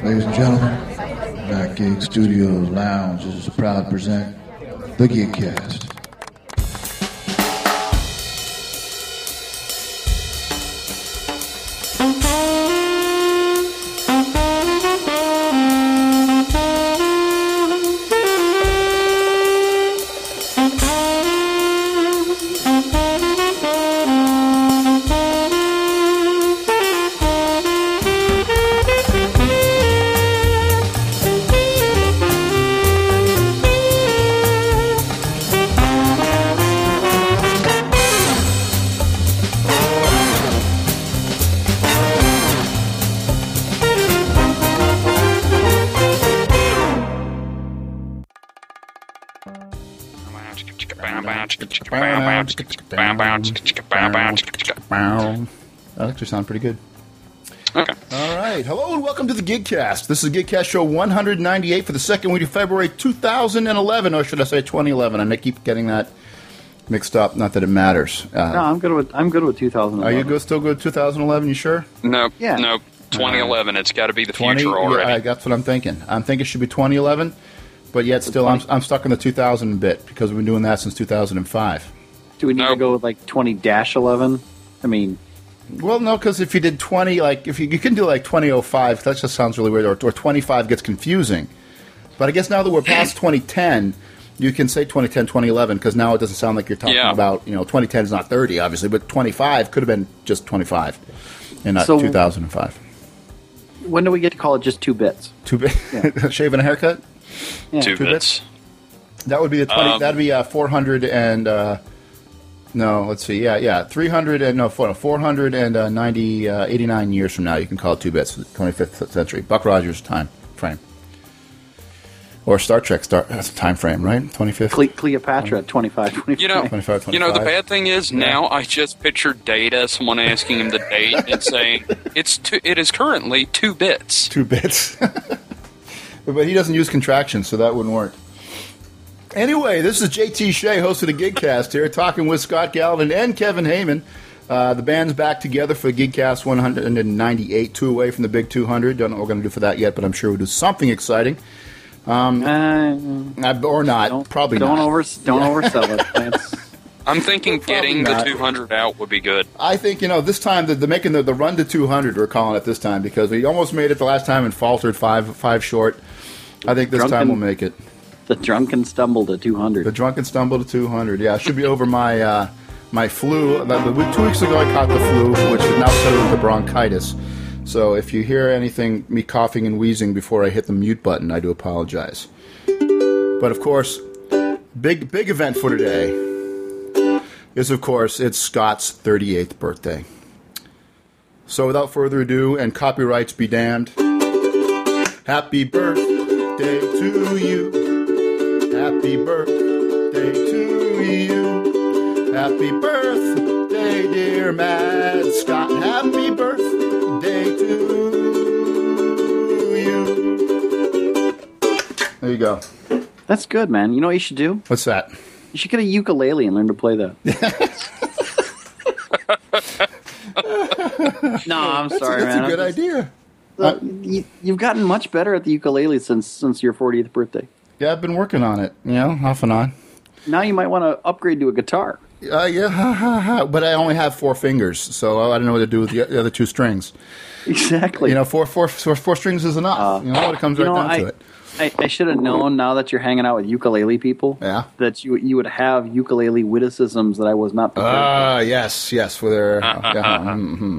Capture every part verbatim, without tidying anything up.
Ladies and gentlemen, Back Gig Studios Lounge is proud to present the Gigcast. That actually sounds pretty good. Okay. All right. Hello and welcome to the Gigcast. This is Gigcast show one ninety-eight for the second week of February two thousand eleven, or should I say twenty eleven? And I keep getting that mixed up. Not that it matters. Uh, no, I'm good with I'm good with two thousand eleven. Are you good, still good with two thousand eleven? You sure? No. Yeah. No. twenty eleven. It's got to be the twenty future already. Yeah, that's what I'm thinking. I'm thinking it should be twenty eleven, but yet still I'm, I'm stuck in the two thousand bit because we've been doing that since two thousand five. Do we need Nope. to go with like twenty dash eleven? I mean, Well, no, because if you did twenty, like if you, you can do like twenty oh five, that just sounds really weird. Or, or twenty-five gets confusing. But I guess now that we're past twenty ten, you can say twenty ten, twenty eleven, because now it doesn't sound like you're talking Yeah. about, you know, twenty ten is not thirty, obviously, but twenty-five could have been just twenty-five, and not So- two thousand five. when do we get to call it just two bits? Two bit, Yeah. shaving a haircut. Yeah. Two two bits. That would be the twenty. Um, that'd be uh, four hundred and uh, no, let's see, yeah, yeah, three hundred and no, four, four hundred and uh, ninety, uh, eighty-nine years from now, you can call it two bits. twenty-fifth century, Buck Rogers time frame, or Star Trek star that's a time frame, right? twenty-fifth. Cle- Cleopatra at twenty-five, twenty-five. You know, twenty-five, you know, the twenty-five. bad thing is now I just pictured data, someone asking him the date and saying it's two, it is currently two bits. Two bits. But he doesn't use contractions, so that wouldn't work. Anyway, this is J T Shea, host of the Gigcast here, talking with Scott Galvin and Kevin Heyman. Uh, the band's back together for the Gigcast one ninety-eight, two away from the big two hundred. Don't know what we're going to do for that yet, but I'm sure we'll do something exciting. Um, Uh, uh, or not, don't, probably don't not. Over, don't oversell it. That's, I'm thinking Probably getting the not. two hundred out would be good. I think, you know, this time, the, the making the, the run to two hundred, we're calling it this time, because we almost made it the last time and faltered five five short. I think this Drunken- time we'll make it. the drunken stumble to two hundred. The drunken stumble to two hundred. Yeah, I should be over my uh, my flu. The, the, two weeks ago, I caught the flu, which is now settled into bronchitis. So if you hear anything, me coughing and wheezing before I hit the mute button, I do apologize. But of course, big big event for today is, of course, it's Scott's thirty-eighth birthday. So without further ado, and copyrights be damned, happy birthday to you. Happy birthday to you. Happy birthday, dear Mad Scott. Happy birthday to you. There you go. That's good, man. You know what you should do? What's that? You should get a ukulele and learn to play that. No, I'm That's, sorry, that's man. a good I'm just- idea. Uh, you, you've gotten much better at the ukulele since since your fortieth birthday. Yeah, I've been working on it, you know, off and on. Now you might want to upgrade to a guitar. Uh, yeah, ha, ha, ha. But I only have four fingers, so I don't know what to do with the the other two strings. Exactly. You know, four, four, four, four strings is enough. Uh, you know, it comes you right know, down I, to it. I, I should have known now that you're hanging out with ukulele people. Yeah. That you you would have ukulele witticisms that I was not prepared Ah, yes, yes, for their. Uh, yeah, mm-hmm.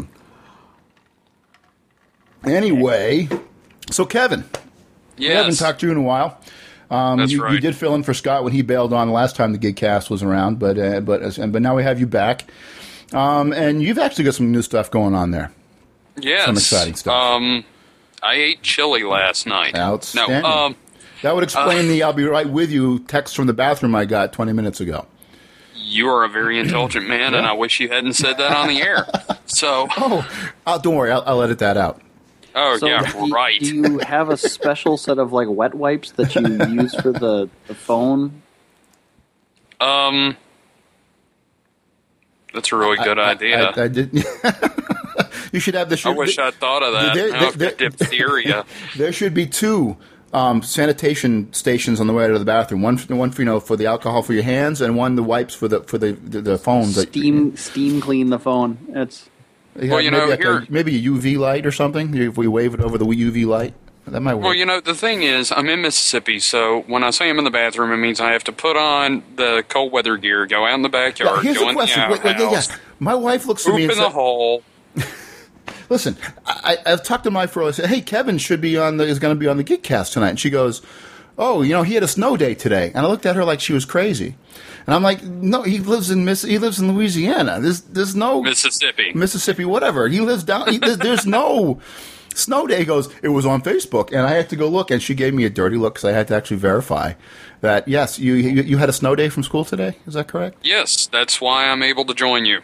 Anyway, so Kevin, we haven't Yes. talked to you in a while. Um, That's you, right. you did fill in for Scott when he bailed on the last time the Gigcast was around, but uh, but as- but now we have you back, um, and you've actually got some new stuff going on there. Yes. Some exciting stuff. Um, I ate chili last night. Outstanding. No, um, That would explain the "I'll be right with you" text from the bathroom I got twenty minutes ago. you are a very intelligent man, and I wish you hadn't said that on the air. So, Oh, uh, don't worry, I'll, I'll edit that out. oh So yeah, do, right. do you have a special set of like wet wipes that you use for the, the phone? Um, that's a really good I, idea. I, I did. You should have the. I wish I'd thought of that. There, Now there, I've got diphtheria. there should be two um, sanitation stations on the way to the bathroom. One, for, one for you know for the alcohol for your hands, and one the wipes for the for the the, the phones. Steam steam clean the phone. It's yeah, well, you maybe know, like here- a, maybe a U V light or something. If we wave it over the U V light, that might work. Well, you know, the thing is, I'm in Mississippi, so when I say I'm in the bathroom, it means I have to put on the cold weather gear, go out in the Yeah, backyard, here's go the in question. the Wait, wait, yeah, outhouse, yeah. My wife looks at poop me in and the says, hole. "Listen, I, I've talked to my friend. I said, hey, Kevin should be on the is going to be on the Geekcast tonight." And she goes, "Oh, you know, he had a snow day today." And I looked at her like she was crazy. And I'm like, "No, he lives in Miss. He lives in Louisiana. There's there's no Mississippi. Mississippi, whatever. He lives down. He, there's, there's no." Snow day. He goes, it was on Facebook, and I had to go look, and she gave me a dirty look because I had to actually verify that, yes, you, you you had a snow day from school today. Is that correct? Yes, that's why I'm able to join you.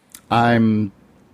I'm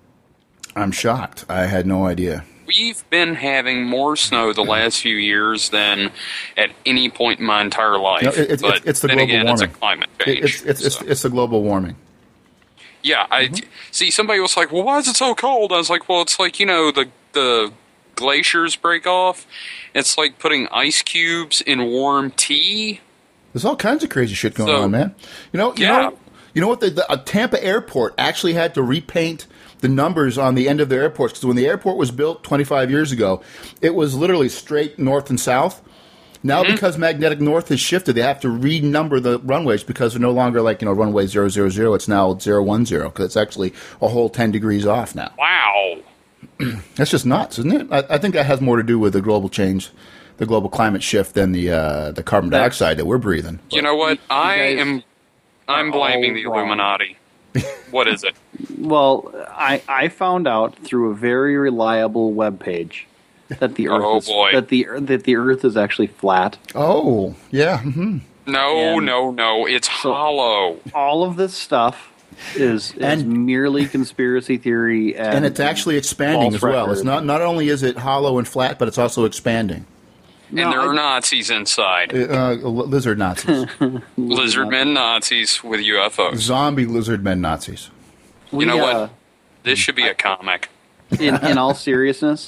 I'm shocked. I had no idea. We've been having more snow the last few years than at any point in my entire life. No, it- it's- but it's- it's the then global again, it's a warming. climate It- change. It's it's, it's so. it's the global warming. Yeah, I Mm-hmm. see. Somebody was like, "Well, why is it so cold?" I was like, "Well, it's like you know the the glaciers break off. It's like putting ice cubes in warm tea." There's all kinds of crazy shit going So, on, man. You know, you yeah. know, you know what? The, the uh, Tampa airport actually had to repaint the numbers on the end of their airports because when the airport was built twenty-five years ago, it was literally straight north and south. Now, Mm-hmm. because magnetic north has shifted, they have to renumber the runways because they're no longer like you know runway zero zero zero. It's now zero one zero because it's actually a whole ten degrees off now. Wow. That's just nuts, isn't it? I, I think that has more to do with the global change, the global climate shift, than the uh, the carbon That's- dioxide that we're breathing. You know what? I guys am. I'm are blaming all the wrong. Illuminati. What is it? well, I I found out through a very reliable web page that the Earth Oh, is, boy. that the that the Earth is actually flat. Oh, yeah. hmm No, And- no, no. It's hollow. All of this stuff is, is And- merely conspiracy theory, and, And it's actually expanding false as well. It's record. not not only is it hollow and flat, but it's also expanding. And No, there are I- Nazis inside. Uh, lizard Nazis, Lizardmen Nazis with U F Os. zombie lizard men Nazis. You we, know uh, what? This should be a comic. in, in all seriousness,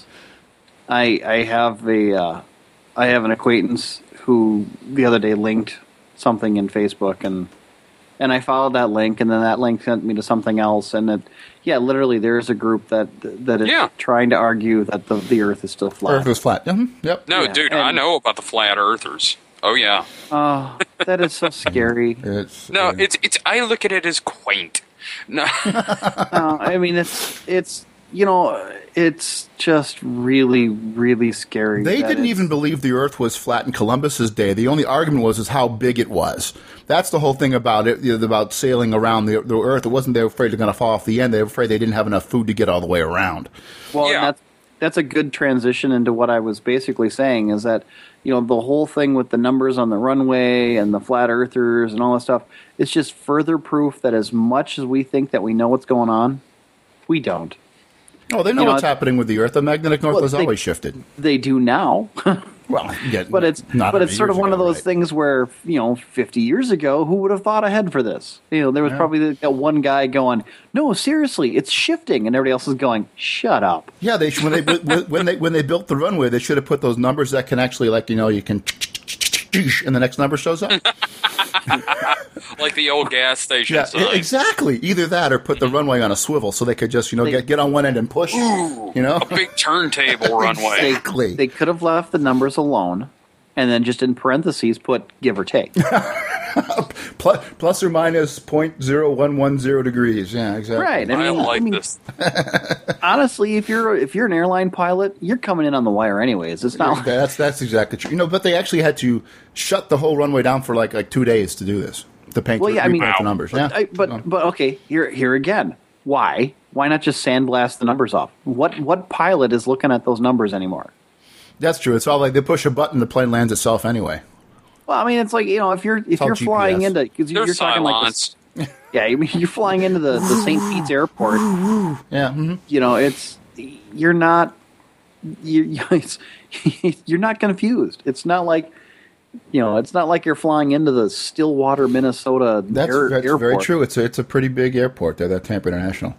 I I have a uh, I have an acquaintance who the other day linked something in Facebook, and and I followed that link, and then that link sent me to something else, and it yeah, literally there's a group that that is Yeah. trying to argue that the the Earth is still flat. Earth is flat. Mhm, Yep. No, Yeah, dude, I and- know about the flat earthers. Oh yeah. Oh, that is so scary. It's No, uh, it's it's. I look at it as quaint. No, No, I mean it's it's you know it's just really really scary. They that didn't it's- even believe the Earth was flat in Columbus's day. The only argument was is how big it was. That's the whole thing about it, you know, about sailing around the, the Earth. It wasn't they were afraid they're going to fall off the end. They were afraid they didn't have enough food to get all the way around. Well, Yeah. and that's that's a good transition into what I was basically saying is that you know the whole thing with the numbers on the runway and the flat earthers and all that stuff. It's just further proof that as much as we think that we know what's going on, we don't. Oh, they know You know, what's happening with the Earth. The magnetic north Well, has they- always shifted. They do now. Well, yeah, But it's not but one it's hundred sort of years one of ago, those right? things where you know fifty years ago, who would have thought ahead for this? You know, there was Yeah. probably that one guy going, "No, seriously, it's shifting," and everybody else is going, "Shut up." Yeah, they should, when they when when they when they built the runway, they should have put those numbers that can actually like you know you can and the next number shows up. like the old gas station Yeah, sign. exactly. Either that or put the runway on a swivel so they could just you know They- get get on one end and push. You know, A big turntable runway. They, Exactly. they could have left the numbers alone, and then just in parentheses put "give or take." plus, plus or minus point zero one one zero degrees. Yeah, exactly. Right. I I, mean, like I mean, this. honestly, if you're if you're an airline pilot, you're coming in on the wire anyways. It's not. Like, That's that's exactly true. You know, but they actually had to shut the whole runway down for like like two days to do this to paint, well, yeah. I mean, repaint the numbers. Yeah, But, I, but but okay. Here here again. Why? Why not just sandblast the numbers off? What what pilot is looking at those numbers anymore? that's true. It's all like they push a button, the plane lands itself anyway. Well, I mean, it's like you know, if you're if all you're G P S. flying into because They're you're talking like Cylons. the, yeah, I mean, you're flying into the the Saint Pete's Airport. Yeah. mhm. You know, it's you're not you it's, you're not confused. It's not like you know, it's not like you're flying into the Stillwater, Minnesota That's, air, that's airport. very true. It's a, it's a pretty big airport there, that Tampa International.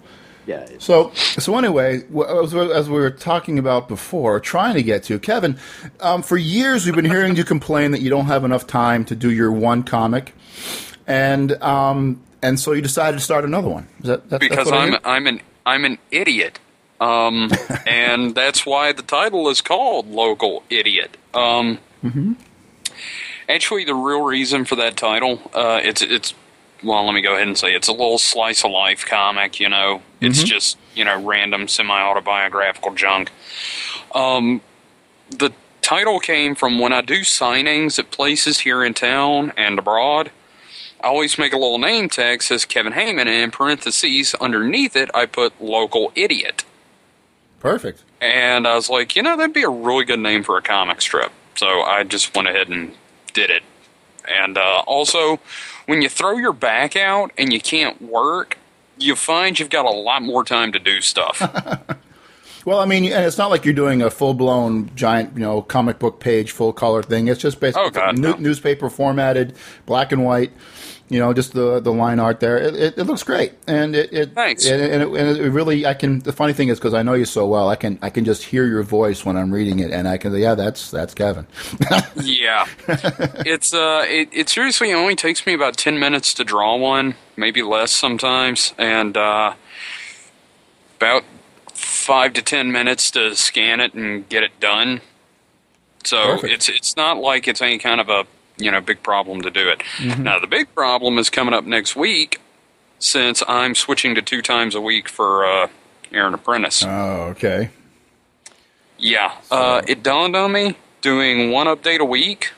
Yeah. It's, So, so anyway, w- as we as we were talking about before, trying to get to Kevin, um, for years we've been hearing you complain that you don't have enough time to do your one comic, and um, and so you decided to start another one. Is that, that's, because that's what I I'm hear? I'm an I'm an idiot, um, and that's why the title is called Local Idiot. Um, Mm-hmm. Actually, the real reason for that title, uh, it's it's well, let me go ahead and say it's a little slice of life comic. You know, it's Mm-hmm. just you know random semi autobiographical junk. Um, the title came from when I do signings at places here in town and abroad. I always make a little name tag that says Kevin Heyman, and in parentheses underneath it, I put Local Idiot. Perfect. And I was like, you know, that'd be a really good name for a comic strip. So I just went ahead and did it. And uh, also, when you throw your back out and you can't work, you find you've got a lot more time to do stuff. Well, I mean, and it's not like you're doing a full-blown giant, you know, comic book page, full-color thing. It's just basically Oh, God, new, no. newspaper formatted, black and white. You know, just the the line art there. It, it, it looks great, and it, it Thanks. And, and, it, and it really, I can. The funny thing is, because I know you so well, I can I can just hear your voice when I'm reading it, and I can, yeah, that's that's Kevin. Yeah. It's uh it, it seriously only takes me about ten minutes to draw one, maybe less sometimes, and uh about five to ten minutes to scan it and get it done. So Perfect. it's it's not like it's any kind of a you know big problem to do it. Mm-hmm. Now the big problem is coming up next week, since I'm switching to two times a week for uh Aaron Apprentice. Oh, okay. Yeah, uh, it dawned on me doing one update a week.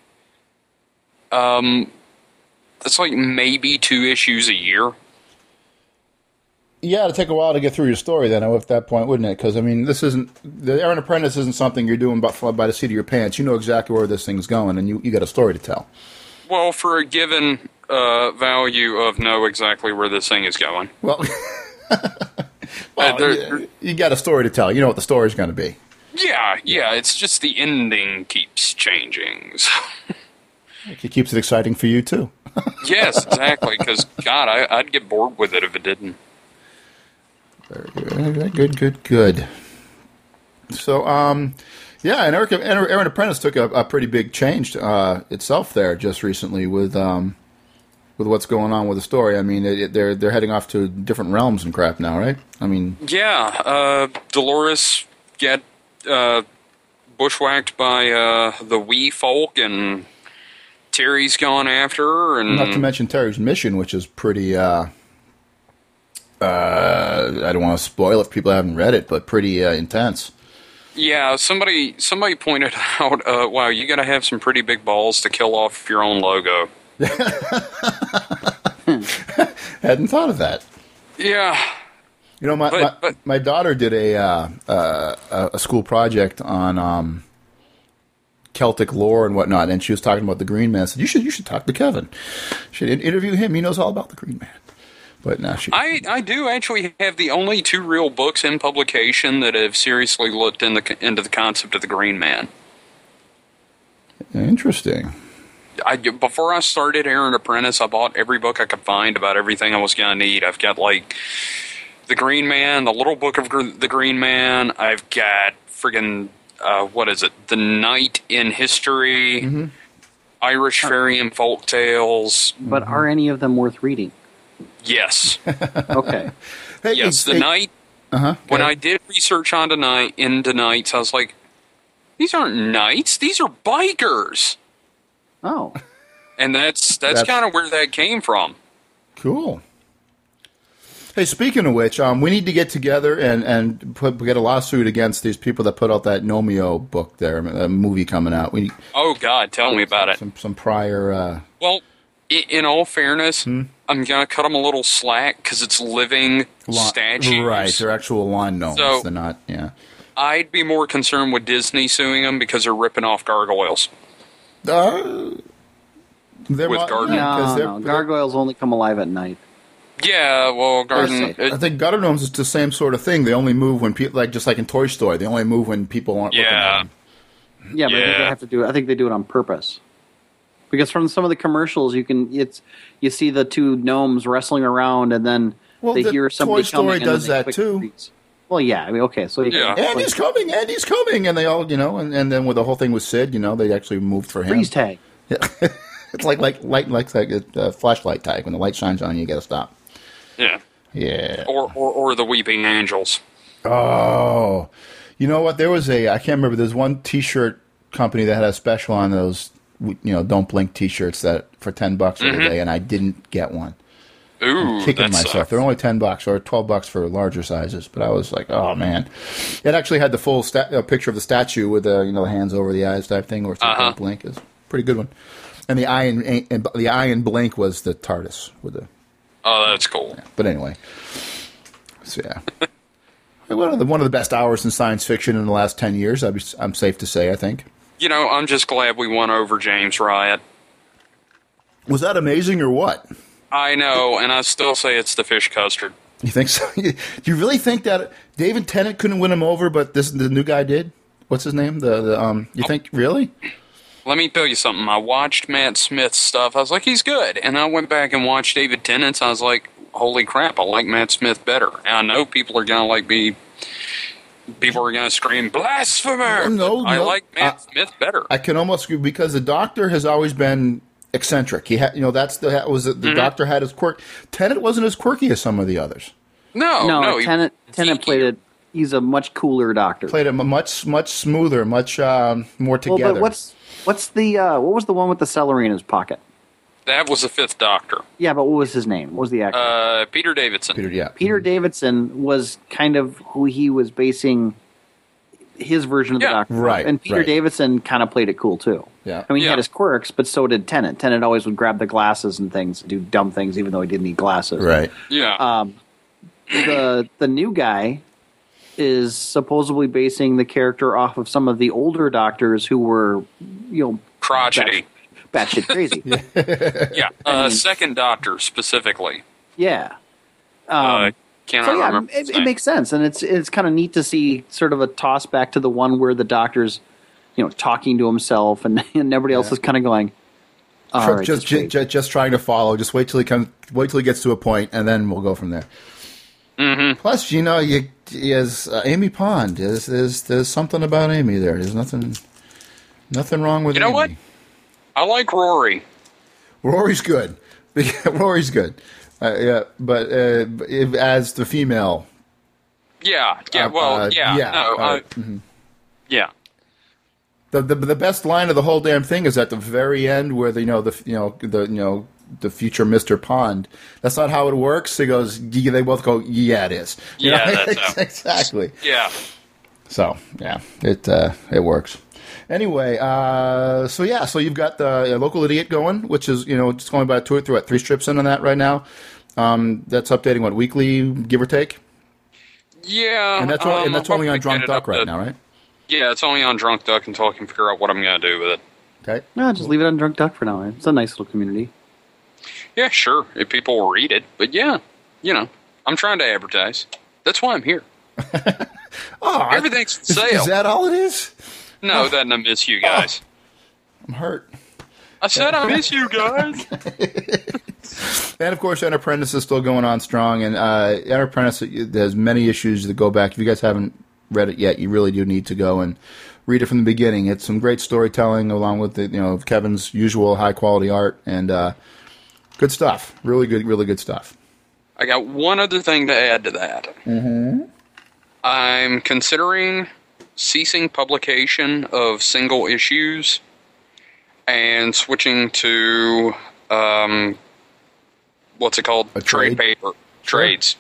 Um, it's like maybe two issues a year. Yeah, it'd take a while to get through your story then at that point, wouldn't it? Because, I mean, this isn't, the Aaron Apprentice isn't something you're doing by, by the seat of your pants. You know exactly where this thing's going, and you, you got a story to tell. Well, for a given uh, value of know exactly where this thing is going. Well, well Uh, there- you, you got a story to tell. You know what the story's going to be. Yeah, yeah, it's just the ending keeps changing. So. It keeps it exciting for you, too. Yes, exactly, because, God, I, I'd get bored with it if it didn't. Very good, good, good, good. So, um, yeah, and Eric, Aaron Apprentice took a, a pretty big change uh, itself there just recently with um, with what's going on with the story. I mean, it, they're they're heading off to different realms and crap now, right? I mean, Yeah, uh, Dolores get uh, bushwhacked by uh, the wee folk, and Terry's gone after her, and not to mention Terry's mission, which is pretty. Uh, uh, I don't want to spoil it if people haven't read it, but pretty uh, intense. yeah, somebody somebody pointed out, uh, wow, you got to have some pretty big balls to kill off your own logo. Hadn't thought of that. Yeah, You know, my But- my, but- my daughter did a uh, uh, a school project on um, Celtic lore and whatnot, and she was talking about the Green Man. I said, "You should you should talk to Kevin. You should in- interview him. He knows all about the Green Man." But now she. I, I do actually have the only two real books in publication that have seriously looked in the, into the concept of the Green Man. Interesting. I, before I started Aaron Apprentice, I bought every book I could find about everything I was going to need. I've got, like, The Green Man, The Little Book of Gr- the Green Man. I've got friggin', uh, what is it, The Night in History, Mm-hmm. Irish Fairy and Folk Tales. but are any of them worth reading? Yes. Okay. Hey, Yes, hey, The hey, Night. Uh-huh. When Okay. I did research on tonight into Knights, I was like, these aren't Knights, these are bikers. Oh. And that's that's, That's- kind of where that came from. Cool. Hey, speaking of which, um, we need to get together and and put get a lawsuit against these people that put out that Nomeo book there, a movie coming out. We Oh, God, tell me about it. some some prior. Uh, Well, i- in all fairness, Hmm? I'm going to cut them a little slack because it's living lawn- statues. Right, they're actual lawn gnomes. So- they're not. Yeah. I'd be more concerned with Disney suing them because they're ripping off gargoyles. Uh, they're With mo- garden- yeah, 'cause No, they're- no. Gargoyles only come alive at night. Yeah, well, Garden... I I think gutter gnomes is the same sort of thing. They only move when people, like just like in Toy Story, they only move when people aren't looking at yeah. them. Yeah, but I think they Yeah. have to do it. I think they do it on purpose. Because from some of the commercials, you can it's you see the two gnomes wrestling around, and then Well, they the hear somebody Toy Story coming and does then they that quick too. freeze. Well, yeah, I mean, okay, so you Yeah. can, Andy's coming, Andy's coming, and they all, you know, and, and then with the whole thing with Sid, you know, they actually moved for him. freeze tag. Yeah. It's like like light like like a uh, flashlight tag. When the light shines on you, you got to stop. Yeah. Yeah. Or, or or the Weeping Angels. Oh, you know what? There was a I can't remember. There's one T-shirt company that had a special on those, you know, Don't Blink T-shirts that for ten bucks every Mhm. day, and I didn't get one. Ooh, I'm kicking that myself. sucks. They're only ten bucks or twelve bucks for larger sizes, but I was like, oh man, it actually had the full sta- uh, picture of the statue with the you know the hands over the eyes type thing, or Uh-huh. Don't Blink is a pretty good one. And the eye and, and the eye and blink was the TARDIS with the. Oh, that's cool. But anyway, so yeah, one of the one of the best hours in science fiction in the last ten years. I'd be, I'm safe to say. I think. You know, I'm just glad we won over James Riot. Was that amazing or what? I know, and I still say it's the fish custard. You think so? Do you really think that David Tennant couldn't win him over, but this the new guy did? What's his name? The the um. You think really? Let me tell you something. I watched Matt Smith's stuff. I was like, he's good. And I went back and watched David Tennant's. I was like, holy crap, I like Matt Smith better. And I know people are going to like me. People are going to scream, blasphemer! No, I no. like Matt I- Smith better. I can almost agree because the Doctor has always been eccentric. He had, you know, that's the that was the, the Mhm. Doctor had his quirk. Tennant wasn't as quirky as some of the others. no, no, no. he- Tennant, Tennant he- played it. He's a much cooler doctor. Played it much much smoother, much um, more well, together. but what's what's the uh, what was the one with the celery in his pocket? That was the fifth Doctor. Yeah, but what was his name? What was the actor? Uh, Peter Davidson. Peter? Yeah, Peter Davidson was kind of who he was basing his version of Yeah. the Doctor. on. Right, And Peter right. Davidson kind of played it cool too. Yeah. I mean, he Yeah. had his quirks, but so did Tennant. Tennant always would grab the glasses and things, do dumb things, even though he didn't need glasses. right. Yeah. Um, the the new guy is supposedly basing the character off of some of the older doctors who were, you know, Crotchety. batshit crazy. yeah. Yeah. Uh, second Doctor, specifically. Um, Uh, cannot so yeah, remember. it, his it name. makes sense, and it's it's kind of neat to see sort of a toss back to the one where the doctor's, you know, talking to himself, and, and everybody else is kind of going, all Tr- right, just, just ju- wait. ju- just trying to follow. Just wait till he comes. Wait till he gets to a point, and then we'll go from there. Mhm. Plus, you know, you is uh, Amy Pond. There's, there's there's something about Amy there. There's nothing nothing wrong with You know Amy. what? I like Rory. Rory's good. Rory's good. Uh, yeah, but uh, if, as the female, Yeah. Yeah. Uh, Well, uh, yeah. yeah, No. uh, uh, mhm. Yeah. the, the the best line of the whole damn thing is at the very end, where the you know the you know the you know the future Mister Pond. That's not how it works. He goes. Yeah, they both go. Yeah, it is. You Yeah, know? that's how- exactly. Yeah. So yeah, it uh, it works. Anyway, uh, so yeah, so you've got the uh, Local Idiot going, which is you know just going about two or three, what, three strips in on that right now. Um, that's updating what weekly, give or take, Yeah. and that's only, um, and that's I'll only on probably Drunk get it Duck up right to- now, right? Yeah, it's only on Drunk Duck until I can figure out what I'm going to do with it. Okay. No, just leave it on Drunk Duck for now. It's a nice little community. Yeah, sure, if people will read it. But yeah, you know, I'm trying to advertise. That's why I'm here. Oh, Everything's for is, sale. is that all it is? No, that and I miss you guys. I'm hurt. I said I miss you guys. And of course, Enter Apprentice is still going on strong, and uh, Enter Apprentice there's many issues that go back. If you guys haven't read it yet, you really do need to go and read it from the beginning. It's some great storytelling, along with the, you know Kevin's usual high quality art, and uh, good stuff. Really good, really good stuff. I got one other thing to add to that. Mm-hmm. I'm considering ceasing publication of single issues and switching to um, what's it called? A trade? paper trades.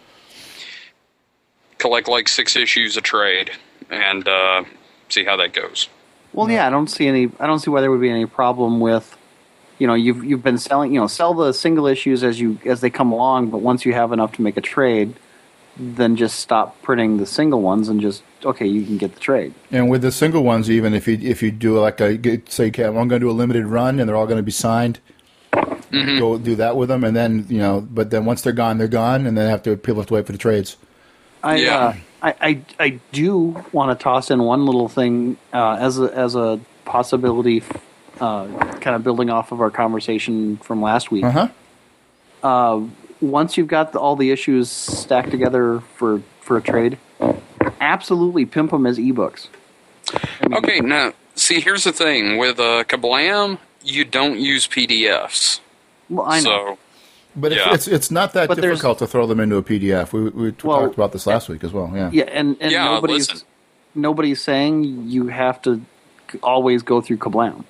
Collect like six issues a trade and uh, see how that goes. Well, yeah, I don't see any. I don't see why there would be any problem with, you know, you've you've been selling, you know, sell the single issues as you as they come along. But once you have enough to make a trade, then just stop printing the single ones and just okay, you can get the trade. And with the single ones, even if you if you do like a say, okay, I'm going to do a limited run, and they're all going to be signed. Mm-hmm. Go do that with them, and then you know, but then once they're gone, they're gone, and then have to people have to wait for the trades. I, Yeah. uh, I, I, I do want to toss in one little thing uh, as a, as a possibility, uh, kind of building off of our conversation from last week. Uh huh. Uh, once you've got the, all the issues stacked together for, for a trade, absolutely pimp them as ebooks. I mean, Okay, now, see, here's the thing. With uh, Kablam, you don't use P D Fs. Well, I know. So, But Yeah. it's it's not that But there's- difficult to throw them into a P D F. We we Well, talked about this last week as well. Yeah. yeah, and, and Yeah, nobody's listen. nobody's saying you have to always go through Kablam.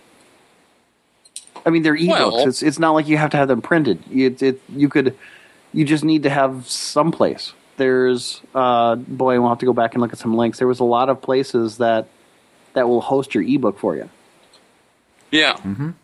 I mean, they're ebooks. Well- it's it's not like you have to have them printed. It, it you could you just need to have someplace. There's uh, boy, we'll have to go back and look at some links. There was a lot of places that that will host your ebook for you. yeah.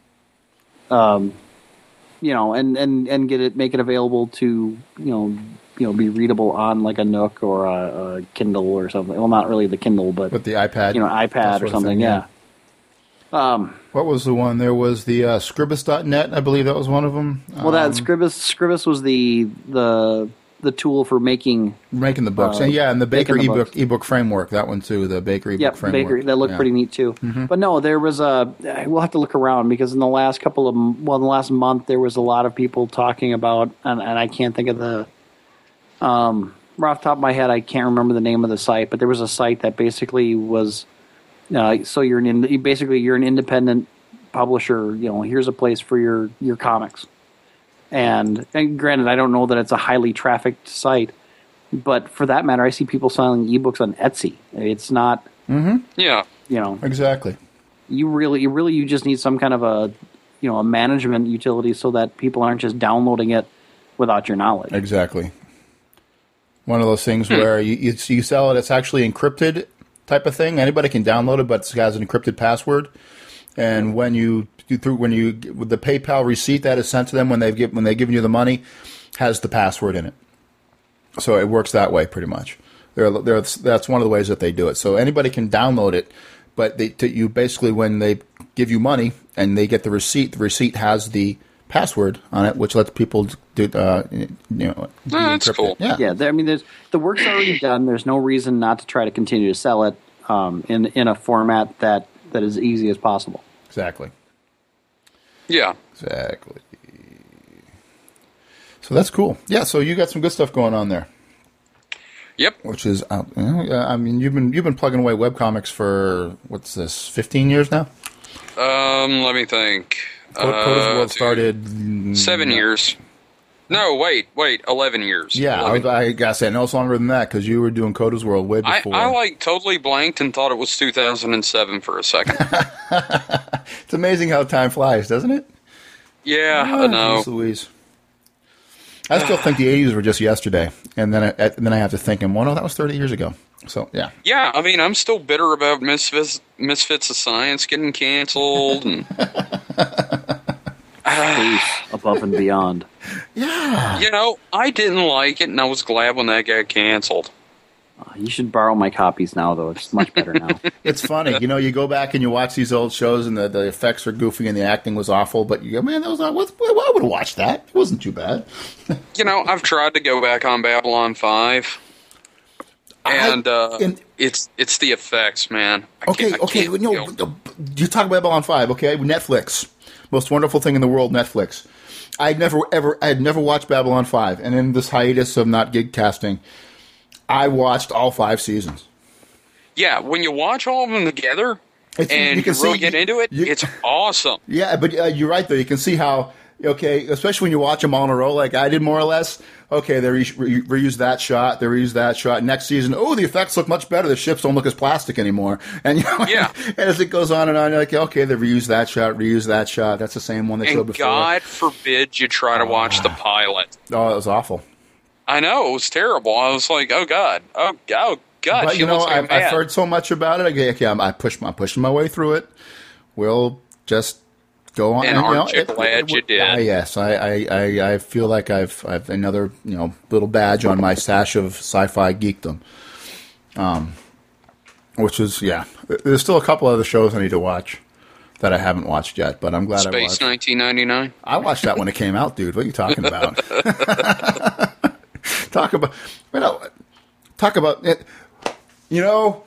Um, you know, and, and, and get it, make it available to, you know, you know, be readable on like a Nook or a, a Kindle or something. Well, not really the Kindle, but With the iPad, you know, that iPad sort or of something. thing, Yeah. Um, What was the one? There was the uh, Scribus dot net. I believe that was one of them. well, that Um, Scribus Scribus was the the the tool for making. making the books, uh, and yeah, and the Baker making the ebook books. ebook framework. That one too. The Baker ebook Yep, framework. Baker. That looked Yeah. pretty neat too. But no, there was a. We'll have to look around because in the last couple of well, in the last month, there was a lot of people talking about, and, and I can't think of the. Um, right off the top of my head, I can't remember the name of the site, but there was a site that basically was. Uh, so you're an in, basically you're an independent publisher. You know, here's a place for your your comics. And, and granted, I don't know that it's a highly trafficked site, but for that matter, I see people selling ebooks on Etsy. It's not, Yeah. you know, Exactly. you really, you really, you just need some kind of a, you know, a management utility so that people aren't just downloading it without your knowledge. Exactly. One of those things where you, you you sell it, it's actually encrypted type of thing. Anybody can download it, but it has an encrypted password. And when you you through when you with the PayPal receipt that is sent to them when they give when they've given you the money, has the password in it. So it works that way pretty much. They're, they're, that's one of the ways that they do it. So anybody can download it, but they, to, you basically when they give you money and they get the receipt, the receipt has the password on it, which lets people do uh, you know. that's decrypt it. cool. Yeah. Yeah, there, I mean, there's the work's already done. There's no reason not to try to continue to sell it um, in in a format that, that is easy as possible. Exactly. Yeah. Exactly. So that's cool. Yeah. So you got some good stuff going on there, Yep. which is, uh, I mean, you've been you've been plugging away webcomics for what's this, fifteen years now? Um, let me think. Co- Uh, Coda's World dude, started mm, seven years. No, wait, wait, eleven years. Yeah, I, eleven. I gotta say, no, it's longer than that because you were doing Coda's World way I, before. I like totally blanked and thought it was two thousand seven for a second. It's amazing how time flies, doesn't it? Yeah, I know. Jeez Louise. I still think the eighties were just yesterday, and then I, and then I have to think, and well, no, that was thirty years ago. So yeah, Yeah, I mean, I'm still bitter about Misfits, Misfits of Science getting canceled, and Space above and beyond. yeah. you know, I didn't like it, and I was glad when that got canceled. Uh, you should borrow my copies now, though. It's much better now. It's funny, you know. You go back and you watch these old shows, and the, the effects are goofy, and the acting was awful. But you go, man, that was not. What, well, I would have watched that. It wasn't too bad. You know, I've tried to go back on Babylon five, and uh, and- it's it's the effects, man. I Okay, can't- I okay. can't No, go- no, you talk about Babylon five, okay? Netflix, most wonderful thing in the world, Netflix. I'd never ever, I had never watched Babylon five, and in this hiatus of not gig casting, I watched all five seasons. Yeah, when you watch all of them together It's- and you you, can really see- get into it, you- it's awesome. Yeah, but uh, you're right though. You can see how okay, especially when you watch them all in a row, like I did more or less. Okay, they re- re- reuse that shot, they reuse that shot. Next season, oh, the effects look much better. The ships don't look as plastic anymore. And you know, Yeah. and as it goes on and on, you're like, okay, they reuse that shot, reuse that shot. That's the same one they showed And before. God forbid you try to watch the pilot. Oh, it was awful. I know, it was terrible. I was like, oh, God. Oh, oh God. But she you know, looks like a I've, I've man. heard so much about it. Okay, okay I'm, I push, I'm pushing my way through it. We'll just go on. And you know, aren't you glad you did? Ah, yes, I, I, I, I feel like I've, I've another, you know, little badge on my sash of sci-fi geekdom. Um, which is, yeah. There's still a couple other shows I need to watch that I haven't watched yet, but I'm glad I Space watched. nineteen ninety-nine. I watched that when it came out, dude. What are you talking about? Talk about, you know, talk about it. You know,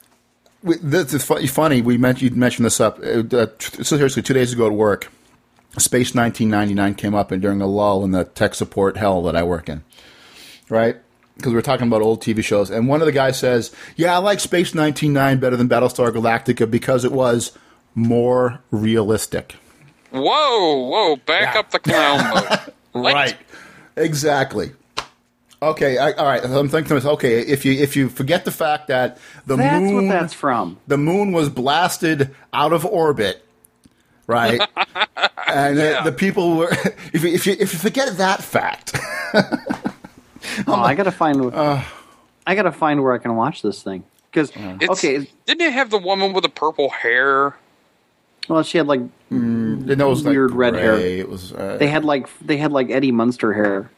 we, this is fu- funny. We mentioned you mentioned this up. Uh, uh, seriously, two days ago at work, Space nineteen ninety-nine came up and during a lull in the tech support hell that I work in, right? Because we were talking about old T V shows, and one of the guys says, yeah, I like Space nineteen ninety-nine better than Battlestar Galactica because it was more realistic. Whoa, whoa, back Yeah. up the clown mode. What? Right. Exactly. Okay, I, all right. I'm thinking to myself, okay, if you if you forget the fact that the That's moon what that's from. the moon was blasted out of orbit, right? and Yeah. the, the people were if you, if you if you forget that fact, Oh, I gotta find. Uh. I gotta find where I can watch this thing because It's- okay, Didn't it have the woman with the purple hair? well, she had like it was like Weird red hair. gray. It was uh, they had like they had like Eddie Munster hair.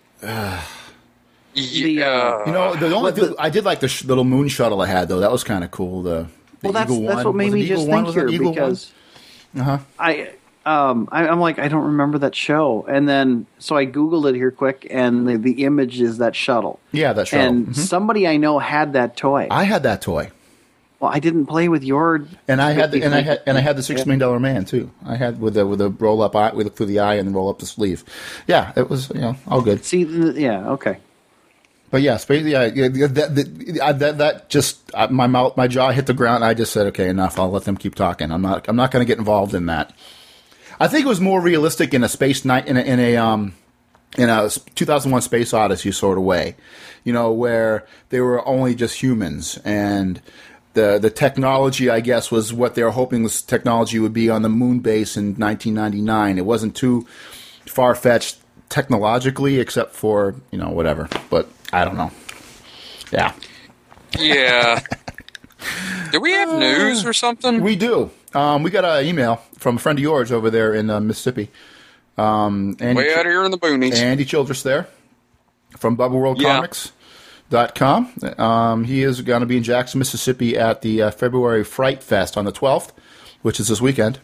Yeah. you know the only But the- thing- I did like the sh- little moon shuttle I had though. That was kind of cool. The, the Well, that's Eagle that's one. what made Was it me Eagle just one? think Was it here Eagle one? because Uh-huh. I um I, I'm like I don't remember that show, and then so I googled it here quick, and the, the image is that shuttle. Yeah, that shuttle. And Mhm. somebody I know had that toy. I had that toy. well, I didn't play with your And I had the, and I had and I had the six million dollar man too. I had with the with the roll up eye with through the eye and then roll up the sleeve. Yeah, it was you know all good. see th- yeah okay. But yeah, space. Yeah, yeah that, that, I- that that just uh, my mouth, my jaw hit the ground. I just said, okay, enough. I'll let them keep talking. I'm not. I'm not going to get involved in that. I think it was more realistic in a space night in a, in a um in a two thousand one Space Odyssey sort of way, you know, where they were only just humans and. The, the technology, I guess, was what they were hoping this technology would be on the moon base in nineteen ninety-nine. It wasn't too far-fetched technologically, except for, you know, whatever. But I don't know. Yeah. Yeah. Do we have news or something? We do. Um, we got an email from a friend of yours over there in uh, Mississippi. Um, Andy, Way out here in the boonies. Andy Childress there from Bubba World Yeah. Comics. Dot com. Um, he is going to be in Jackson, Mississippi at the uh, February Fright Fest on the twelfth, which is this weekend.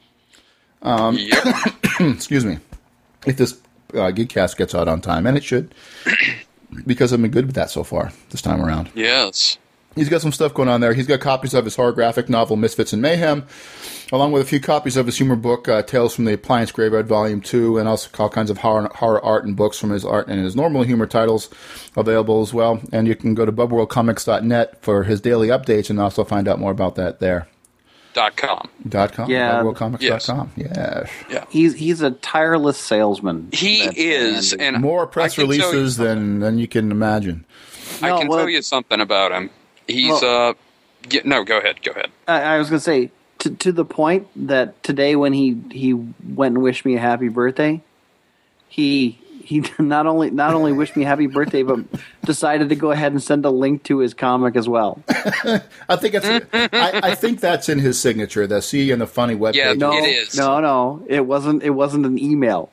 Um, Yep. Excuse me. If this uh, Gigcast gets out on time, and it should, because I've been good with that so far this time around. Yes. He's got some stuff going on there. He's got copies of his horror graphic novel, Misfits and Mayhem, along with a few copies of his humor book, uh, Tales from the Appliance Graveyard, Volume two, and also all kinds of horror, horror art and books from his art and his normal humor titles available as well. And you can go to bubba world comics dot net for his daily updates and also find out more about that there. Dot com. Dot com? Yeah. bubba world comics dot com. Yes. Yeah. He's he's a tireless salesman. He That's is, Andy. and More press I can tell you releases than, than you can imagine. I No, can well- tell you something about him. He's Well- uh, get, no, go ahead, go ahead. I, I was going to say to to the point that today when he he went and wished me a happy birthday, he he not only not only wished me a happy birthday, but decided to go ahead and send a link to his comic as well. I think it's. I, I think that's in his signature. The C and the funny webpage. Yeah, No, It is. no, no, it wasn't. It wasn't an email.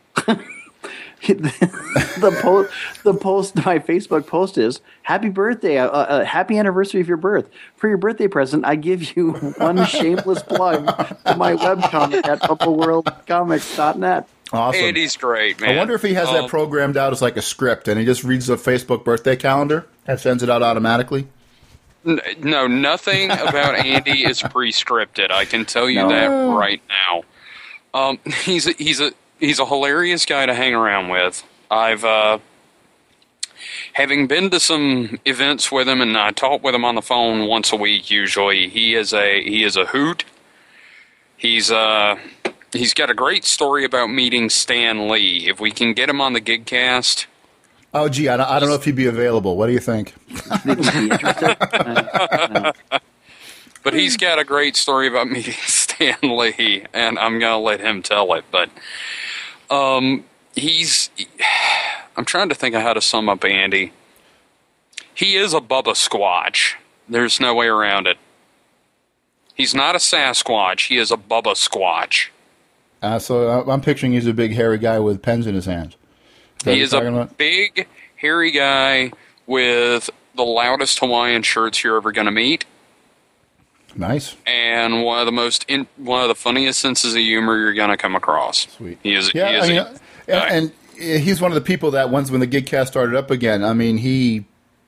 the post, the post, my Facebook post is happy birthday, uh, uh, happy anniversary of your birth. For your birthday present, I give you one shameless plug to my webcomic at bubba world comics dot net. Awesome. Andy's great, man. I wonder if he has that Um, programmed out as like a script, and he just reads the Facebook birthday calendar and sends it out automatically. N- No, nothing about Andy is pre-scripted. I can tell you No. that right now. Um, he's a, he's a he's a hilarious guy to hang around with. I've uh, having been to some events with him, and I talk with him on the phone once a week. Usually, he is a he is a hoot. He's uh he's got a great story about meeting Stan Lee. If we can get him on the Gigcast. Oh, gee, I don't, I don't know if he'd be available. What do you think? Think you'd be interested? Uh, uh, But he's got a great story about meeting Stan Lee, and I'm going to let him tell it. But um, he's... I'm trying to think of how to sum up Andy. He is a Bubba Squatch. There's no way around it. He's not a Sasquatch. He is a Bubba Squatch. Uh, so uh, I'm picturing he's a big hairy guy with pens in his hands. Is that what He you're is talking a about? big, hairy guy with the loudest Hawaiian shirts you're ever going to meet. Nice. And one of the most, in, one of the funniest senses of humor you're going to come across. Sweet. He is. Yeah, he is I mean, a uh, guy. and, and he's one of the people that once when the Gigcast started up again, I mean, he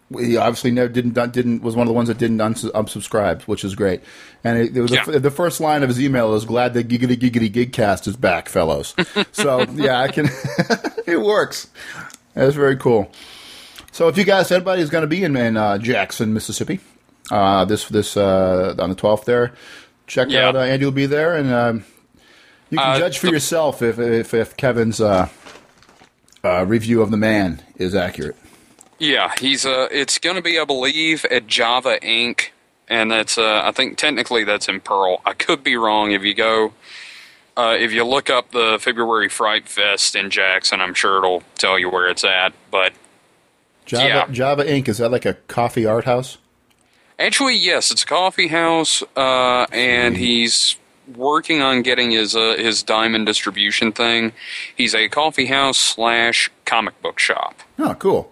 he obviously never didn't didn't was one of the ones that didn't uns- unsubscribe, which is great. And it, it was Yeah. the, the first line of his email is "Glad the giggity giggity gigcast is back, fellows." So yeah, I can. It works. That's very cool. So if you guys, anybody's going to be in, in uh, Jackson, Mississippi, uh, this this uh, on the twelfth there, check Yeah. out. Uh, Andy will be there, and um, you can Uh, judge for the- yourself if if, if Kevin's uh, uh, review of the man is accurate. Yeah, he's uh it's going to be, I believe, at Java Incorporated, and that's uh I think technically that's in Pearl. I could be wrong. If you go, uh, if you look up the February Fright Fest in Jackson, I'm sure it'll tell you where it's at. But Java Yeah. Java Incorporated, is that like a coffee art house? actually, yes, it's a coffee house, uh, and he's working on getting his uh, his diamond distribution thing. He's a coffee house slash comic book shop. Oh, cool.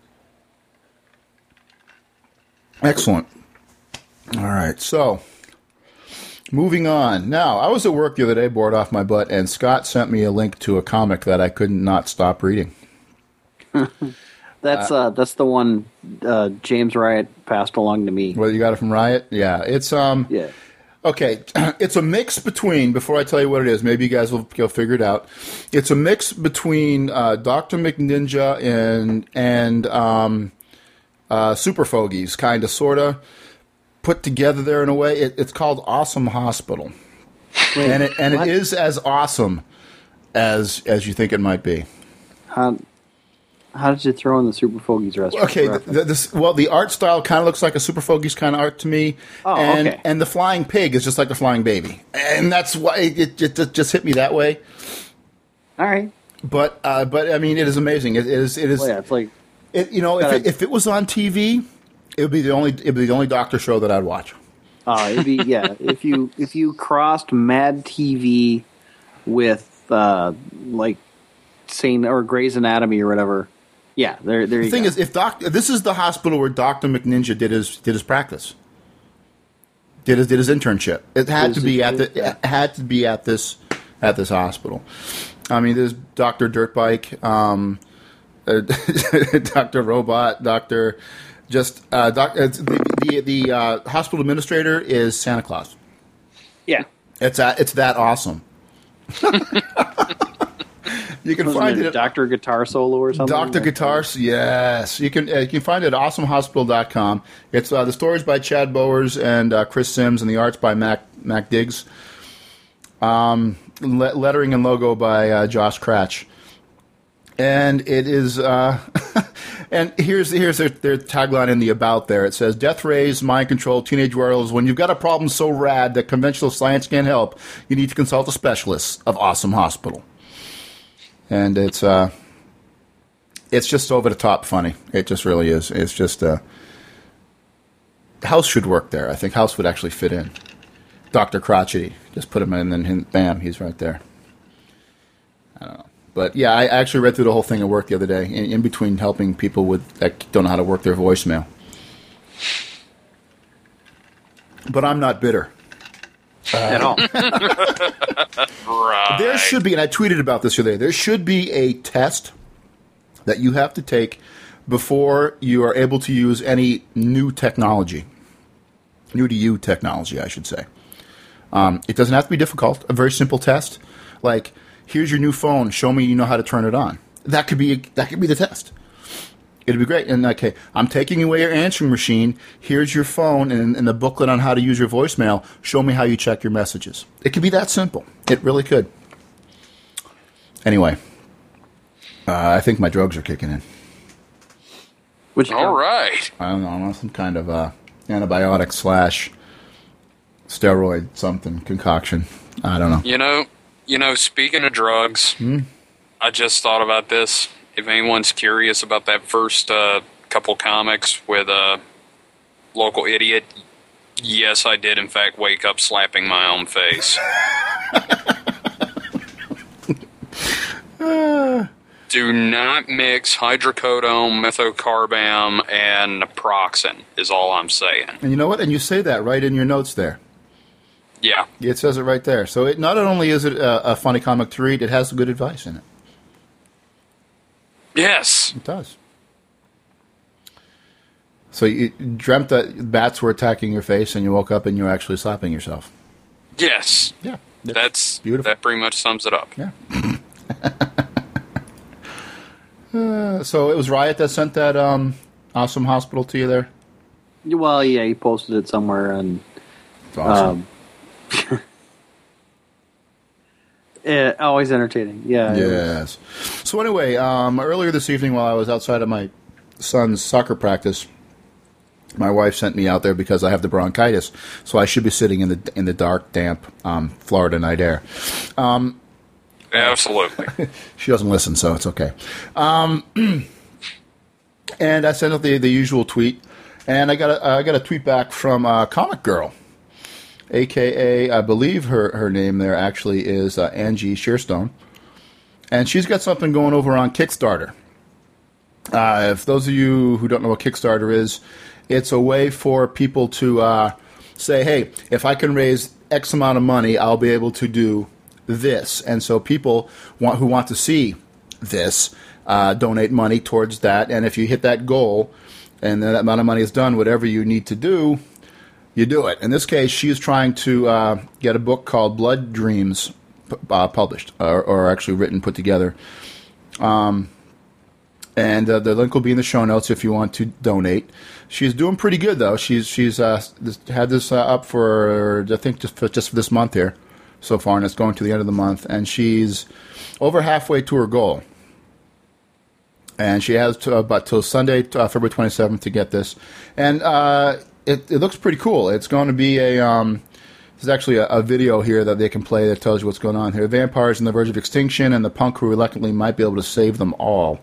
Excellent. All right, so moving on. Now, I was at work the other day, bored off my butt, and Scott sent me a link to a comic that I could not stop reading. That's uh, that's the one uh, James Riot passed along to me. Well, you got it from Riot? Yeah, it's um. Yeah. Okay, it's a mix between. Before I tell you what it is, maybe you guys will go figure it out. It's a mix between uh, Doctor McNinja and and um, uh, Super Fogies, kind of, sort of put together there in a way. It, it's called Awesome Hospital, Wait, and it and what? it is as awesome as as you think it might be. How, how did you throw in the Super Fogies restaurant? Okay, the, the, this, well, the art style kind of looks like a Super Fogies kind of art to me. Oh, and, okay. And the flying pig is just like the flying baby, and that's why it, it, it just hit me that way. All right. But uh, but I mean, it is amazing. It, it is it is. Well, yeah, it's like it, you know, if gotta- it, if it was on T V, it would be the only it would be the only doctor show that I'd watch. uh, it'd be yeah. If you if you crossed Mad T V with uh, like Saint or Grey's Anatomy or whatever, yeah, there there The you thing go. is, if doc, this is the hospital where Doctor McNinja did his did his practice, did his did his internship. It had His- to be at the yeah. it had to be at this at this hospital. I mean, there's Doctor Dirtbike, um, uh, Doctor Robot, Doctor just uh, doc, uh, the the, the uh, hospital administrator is Santa Claus. yeah. It's that it's that awesome. You can Wasn't find it it at Doctor Guitar Solo or something. Doctor Guitars, yes. You can uh, you can find it at awesome hospital dot com. It's uh, the stories by Chad Bowers and uh, Chris Sims, and the arts by Mac Mac Diggs. Um, le- lettering and logo by uh, Josh Cratch. And it is, uh, and here's here's their, their tagline in the about there. It says, "Death rays, mind control, teenage werewolves. When you've got a problem so rad that conventional science can't help, you need to consult a specialist of Awesome Hospital." And it's uh, it's just over the top funny. It just really is. It's just uh, House should work there. I think House would actually fit in. Doctor Crotchety, just put him in, and then bam, he's right there. I don't know. But yeah, I actually read through the whole thing at work the other day, in, in between helping people with that don't know how to work their voicemail. But I'm not bitter. at all. Right. There should be, and I tweeted about this the other day, there should be a test that you have to take before you are able to use any new technology. New to you technology, I should say. Um, it doesn't have to be difficult. A very simple test, like, here's your new phone. Show me you know how to turn it on. That could be that could be the test. It'd be great. And okay, I'm taking away your answering machine. Here's your phone and, and the booklet on how to use your voicemail. Show me how you check your messages. It could be that simple. It really could. Anyway, uh, I think my drugs are kicking in. Which you All got? right. I don't know, some kind of uh, antibiotic slash steroid something concoction. I don't know. You know, you know. Speaking of drugs, Hmm? I just thought about this. If anyone's curious about that first uh, couple comics with a local idiot, yes, I did in fact wake up slapping my own face. Do not mix hydrocodone, methocarbam, and naproxen. Is all I'm saying. And you know what? And you say that right in your notes there. Yeah. It says it right there. So it not only is it a, a funny comic to read, it has good advice in it. Yes. It does. So you dreamt that bats were attacking your face, and you woke up and you were actually slapping yourself. Yes. Yeah. That's beautiful. That pretty much sums it up. Yeah. uh, so it was Riot that sent that um, awesome hospital to you there? Well, yeah, he posted it somewhere, and It's awesome. um, yeah, always entertaining. Yeah. it was- Yes. So anyway, um, earlier this evening while I was outside of my son's soccer practice, my wife sent me out there because I have the bronchitis, so I should be sitting in the in the dark, damp um, Florida night air. Um, Absolutely. she doesn't listen, so it's okay. Um, and I sent out the, the usual tweet, and I got a, I got a tweet back from uh, Comic Girl, a k a I believe her, her name there actually is uh, Angie Shearstone, and she's got something going over on Kickstarter. Uh, if those of you who don't know what Kickstarter is, it's a way for people to uh, say, hey, if I can raise X amount of money, I'll be able to do this. And so people want, who want to see this uh, donate money towards that. And if you hit that goal and that amount of money is done, whatever you need to do, you do it. In this case, she is trying to uh, get a book called Blood Dreams uh, published, or, or actually written, put together. Um, and uh, the link will be in the show notes if you want to donate. She's doing pretty good, though. She's she's uh, this, had this uh, up for, I think, just for, just for this month here so far, and it's going to the end of the month. And she's over halfway to her goal. And she has to, about till Sunday, uh, February twenty-seventh, to get this. And uh, it, it looks pretty cool. It's going to be a... Um, there's actually a, a video here that they can play that tells you what's going on here. Vampires on the verge of extinction, and the punk who reluctantly might be able to save them all.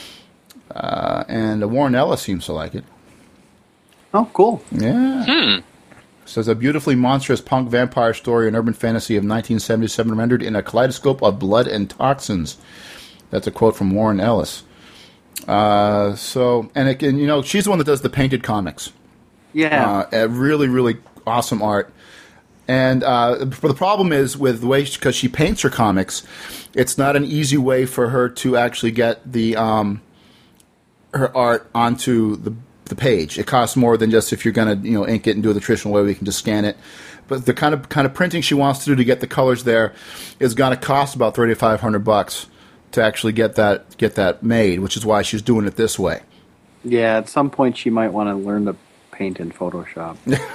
Uh, and uh, Warren Ellis seems to like it. Oh, cool. Yeah. Hmm. Says a beautifully monstrous punk vampire story, an urban fantasy of nineteen seventy-seven rendered in a kaleidoscope of blood and toxins. That's a quote from Warren Ellis. Uh, so, and again, you know, she's the one that does the painted comics. Yeah. Uh, really, really awesome art. And uh, the problem is with the way, because she paints her comics, it's not an easy way for her to actually get the um, her art onto the the page. It costs more than just if you're going to, you know, ink it and do it the traditional way. We can just scan it. But the kind of kind of printing she wants to do to get the colors there is going to cost about thirty-five hundred bucks to actually get that get that made, which is why she's doing it this way. Yeah, at some point she might want to learn to paint in Photoshop.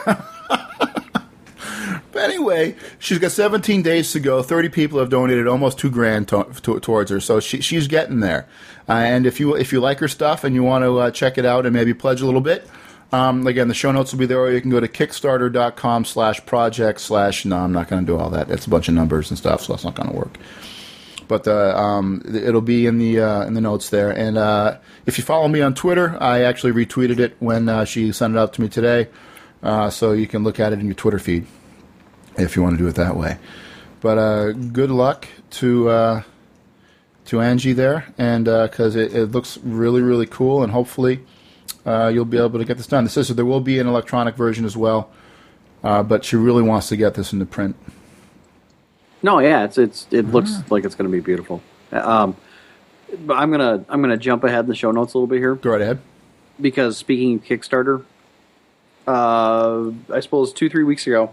But anyway, she's got seventeen days to go. thirty people have donated almost two grand to, to, towards her, so she, she's getting there. Uh, and if you if you like her stuff and you want to uh, check it out and maybe pledge a little bit, um, again, the show notes will be there, or you can go to kickstarter.com slash project slash, no, I'm not going to do all that. It's a bunch of numbers and stuff, so that's not going to work. But uh, um, it'll be in the uh, in the notes there. And uh, if you follow me on Twitter, I actually retweeted it when uh, she sent it out to me today, uh, so you can look at it in your Twitter feed if you want to do it that way. But uh, good luck to uh, to Angie there, and because uh, it, it looks really, really cool, and hopefully uh, you'll be able to get this done. This is, there will be an electronic version as well, uh, but she really wants to get this into print. No, yeah, it's it's it looks like it's going to be beautiful. Um, but I'm gonna I'm gonna jump ahead in the show notes a little bit here, Go right ahead. because speaking of Kickstarter, uh, I suppose two three weeks ago,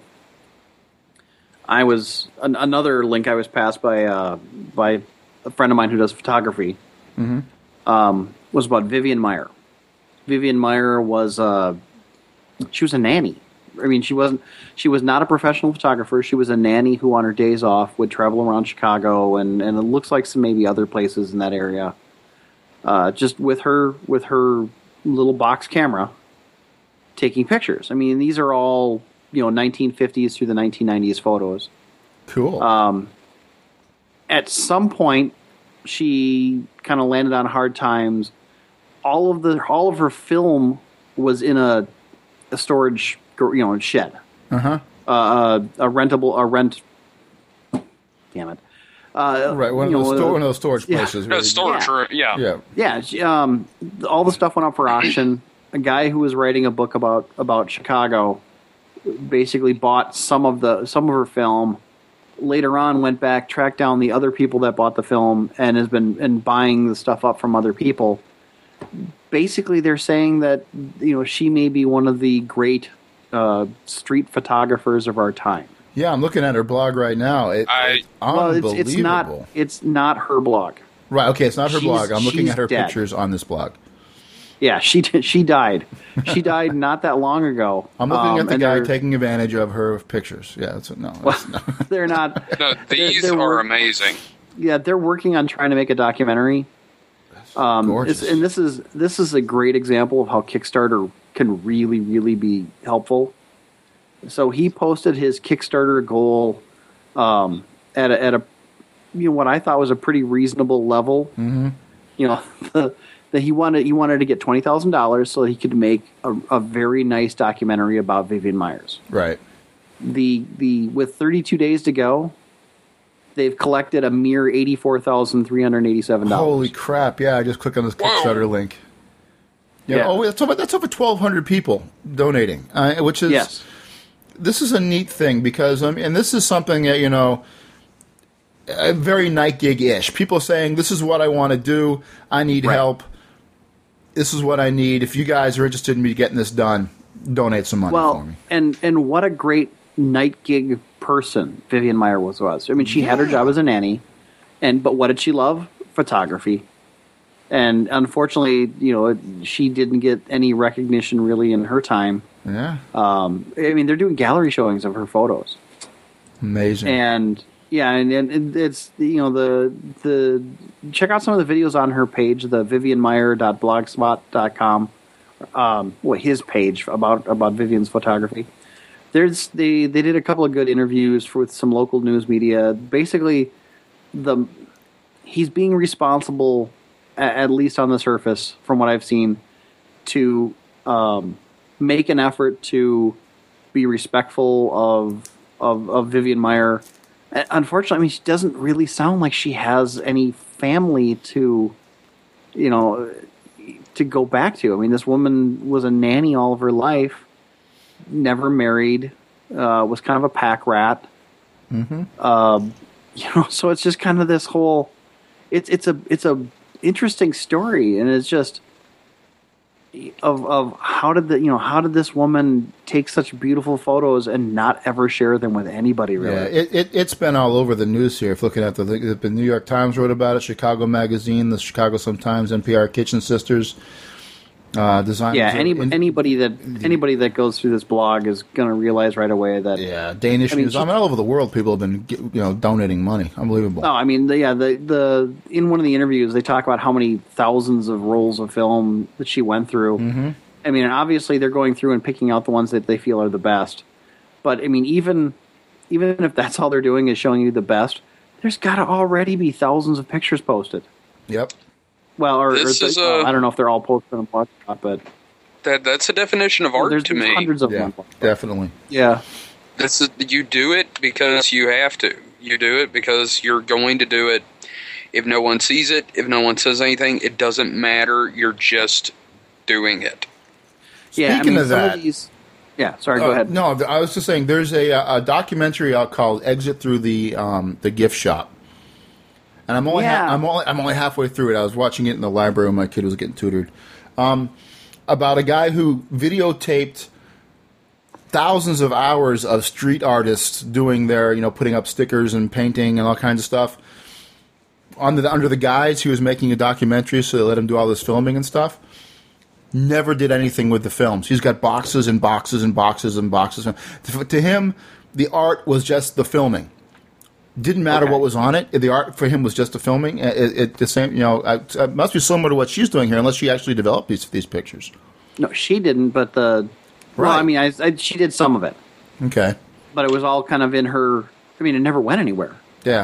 I was an, another link I was passed by uh, by a friend of mine who does photography. Mm-hmm. Um, was about Vivian Meyer. Vivian Meyer was uh, she was a nanny. I mean, she wasn't. She was not a professional photographer. She was a nanny who, on her days off, would travel around Chicago and, and it looks like some maybe other places in that area. Uh, just with her with her little box camera, taking pictures. I mean, these are all, you know, nineteen fifties through the nineteen nineties photos. Cool. Um, at some point, she kind of landed on hard times. All of the all of her film was in a a storage, you know, shed. Uh-huh. Uh, a rentable, a rent. Damn it. Uh, Right, one of, you those know, sto- uh, one of those storage yeah. places. No, really. storage, Yeah. room, yeah. Yeah. Yeah, she, um, all the stuff went up for auction. A guy who was writing a book about about Chicago basically bought some of the some of her film. Later on, went back, tracked down the other people that bought the film, and has been and buying the stuff up from other people. basically they're saying that, you know, she may be one of the great uh, street photographers of our time. Yeah, I'm looking at her blog right now. It, I- it's Well, unbelievable. it's, it's not. It's not her blog. Right. Okay, it's not her She's- blog. I'm looking she's at her dead. pictures on this blog. Yeah, she did- she died. She died not that long ago. I'm looking Um, at the and guy they're- taking advantage of her pictures. Yeah, that's no. That's not. They're not. No, these they're are work- amazing. Yeah, they're working on trying to make a documentary. Um, gorgeous. it's- and this is this is a great example of how Kickstarter can really, really be helpful. So he posted his Kickstarter goal um, at a, at a you know what I thought was a pretty reasonable level. Mm-hmm. You know, the, that he wanted he wanted to get twenty thousand dollars so he could make a, a very nice documentary about Vivian Myers. Right. The the with thirty-two days to go, they've collected a mere eighty-four thousand three hundred eighty-seven dollars. Holy crap! Yeah, I just click on this Kickstarter link. Yeah. Yeah. Oh, that's over, that's over twelve hundred people donating, uh, which is Yes. this is a neat thing because um, and this is something that you know. Uh, very night gig-ish. People saying, this is what I want to do. I need Right. help. This is what I need. If you guys are interested in me getting this done, donate some money for Well, me. and and what a great night gig person Vivian Meyer was. was. I mean, she had her job as a nanny, and but what did she love? Photography. And unfortunately, you know, she didn't get any recognition really in her time. Yeah. Um, I mean, they're doing gallery showings of her photos, Amazing. and yeah, and, and it's you know the the check out some of the videos on her page, the vivian meyer dot blogspot dot com. Um, well, his page about about Vivian's photography. There's they they did a couple of good interviews for, with some local news media. Basically, the he's being responsible, at, at least on the surface, from what I've seen, to um, make an effort to be respectful of of, of Vivian Meyer. Unfortunately, I mean, she doesn't really sound like she has any family to, you know, to go back to. I mean, this woman was a nanny all of her life, never married, uh, was kind of a pack rat. Mm-hmm. Uh, you know, so it's just kind of this whole. It's it's a it's a interesting story, and it's just of of how did the you know how did this woman take such beautiful photos and not ever share them with anybody really? Yeah, it, it, it's been all over the news here. If looking at the, the New York Times wrote about it, Chicago Magazine, the Chicago Sun-Times, N P R Kitchen Sisters, uh, designers. Yeah, of- any, in- anybody that anybody that goes through this blog is going to realize right away that. yeah, Danish I mean, news. I mean, all over the world, people have been you know donating money. Unbelievable. No, I mean, the, yeah, the the in one of the interviews they talk about how many thousands of rolls of film that she went through. Mm-hmm. I mean, obviously they're going through and picking out the ones that they feel are the best. But I mean, even even if that's all they're doing is showing you the best, there's got to already be thousands of pictures posted. Yep. Well, or, or This the- is a- well, I don't know if they're all posted on Blogspot, but That that's a definition of art there's, to there's me. hundreds of Yeah, them. definitely. Yeah. This is, you do it because you have to. You do it because you're going to do it. If no one sees it, if no one says anything, it doesn't matter. You're just doing it. Yeah, I Speaking mean, of some that- of these. Yeah, sorry, go Uh, ahead. No, I was just saying. There's a, a documentary out called "Exit Through the um, the Gift Shop," and I'm only ha- Yeah. I'm only I'm only halfway through it. I was watching it in the library when my kid was getting tutored. Um, about a guy who videotaped thousands of hours of street artists doing their, you know, putting up stickers and painting and all kinds of stuff. Under the, under the guise he was making a documentary, so they let him do all this filming and stuff. Never did anything with the films. He's got boxes and boxes and boxes and boxes. To, to him, the art was just the filming. Didn't matter Okay. what was on it. The art for him was just the filming. It, it the same, you know, it, it must be similar to what she's doing here, unless she actually developed these these pictures. No, she didn't, but the. Well, Right. I mean, I, I, she did some of it, Okay. but it was all kind of in her. I mean, it never went anywhere. Yeah.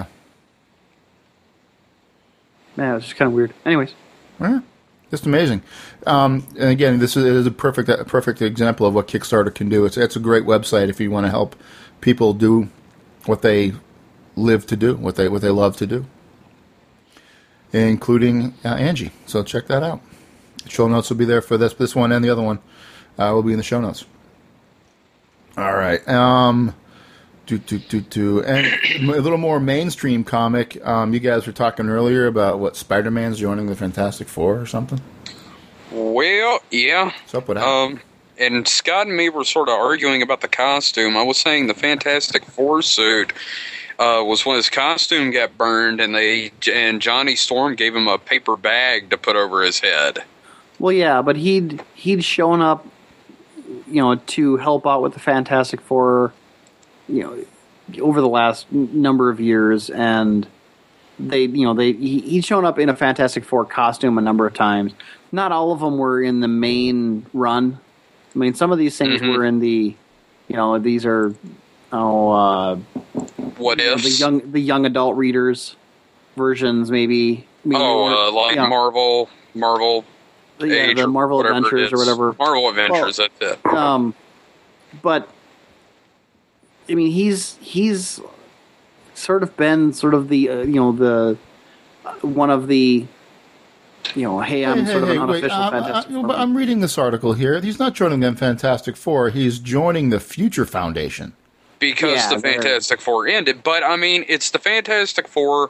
Yeah, it was just kind of weird. Anyways, Yeah. Just amazing. Um, and again, this is, it is a perfect a perfect example of what Kickstarter can do. It's it's a great website if you want to help people do what they live to do, what they what they love to do, including uh, Angie. So check that out. The show notes will be there for this this one and the other one. Uh, will be in the show notes. All right. Um, do do do do, and a little more mainstream comic. Um, you guys were talking earlier about what Spider-Man's joining the Fantastic Four or something. Well, yeah. What's up with that? Um, and Scott and me were sort of arguing about the costume. I was saying the Fantastic Four suit uh, was when his costume got burned, and they and Johnny Storm gave him a paper bag to put over his head. Well, yeah, but he'd he'd shown up, you know, to help out with the Fantastic Four, you know, over the last n- number of years, and they, you know, they he, he'd shown up in a Fantastic Four costume a number of times. Not all of them were in the main run. I mean, some of these things Mhm. were in the, you know, these are, oh, uh, What you know, if? the young the young adult readers versions, maybe. I mean, Oh, or- uh, like yeah, Marvel, Marvel, yeah, Age the or Marvel whatever it Adventures or is. whatever. Marvel Adventures, that's it. Um, but I mean, he's he's sort of been sort of the uh, you know the uh, one of the you know hey I'm Hey, sort hey, of an hey, wait, unofficial um, Fantastic I, you know, Four. but I'm reading this article here. He's not joining them Fantastic Four. He's joining the Future Foundation. Because Yeah, the they're- Fantastic Four ended. But, I mean, it's the Fantastic Four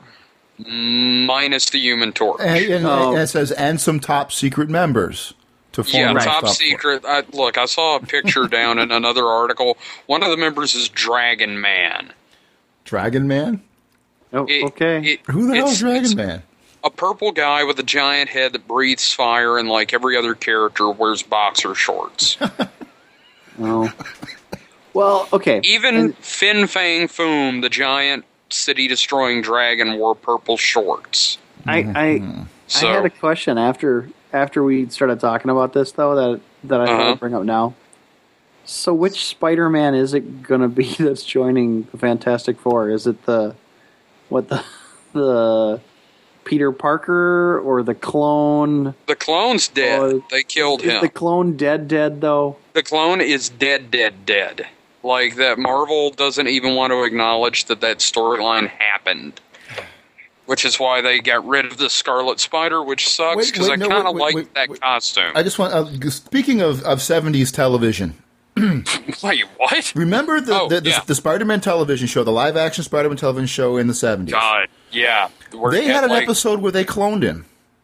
minus the Human Torch. And, and, Oh. and it says, and some top secret members to form Yeah, the top Stop secret. I, look, I saw a picture down in another article. One of the members is Dragon Man. Dragon Man? Oh, It- okay. it- Who the hell is it's- Dragon it's Man? A purple guy with a giant head that breathes fire, and like every other character, wears boxer shorts. oh. Well, okay. Even And- Fin Fang Foom, the giant city-destroying dragon, wore purple shorts. I I, So I had a question after after we started talking about this though that that I thought Uh-huh. I'd bring up now. So which Spider-Man is it going to be that's joining the Fantastic Four? Is it the what the the Peter Parker or the clone? the clone's dead. Oh, they killed Is him. the clone dead dead though? The clone is dead, dead, dead. Like, that Marvel doesn't even want to acknowledge that that storyline happened. Which is why they got rid of the Scarlet Spider, which sucks, Wait, because wait, I no, kind of wait, like wait, that wait. costume. I just want, uh, speaking of, of seventies television, Wait, what? remember the, Oh, the, the, yeah. the Spider-Man television show, the live-action Spider-Man television show in the seventies? God, yeah. Where They it had an like, episode where they cloned him.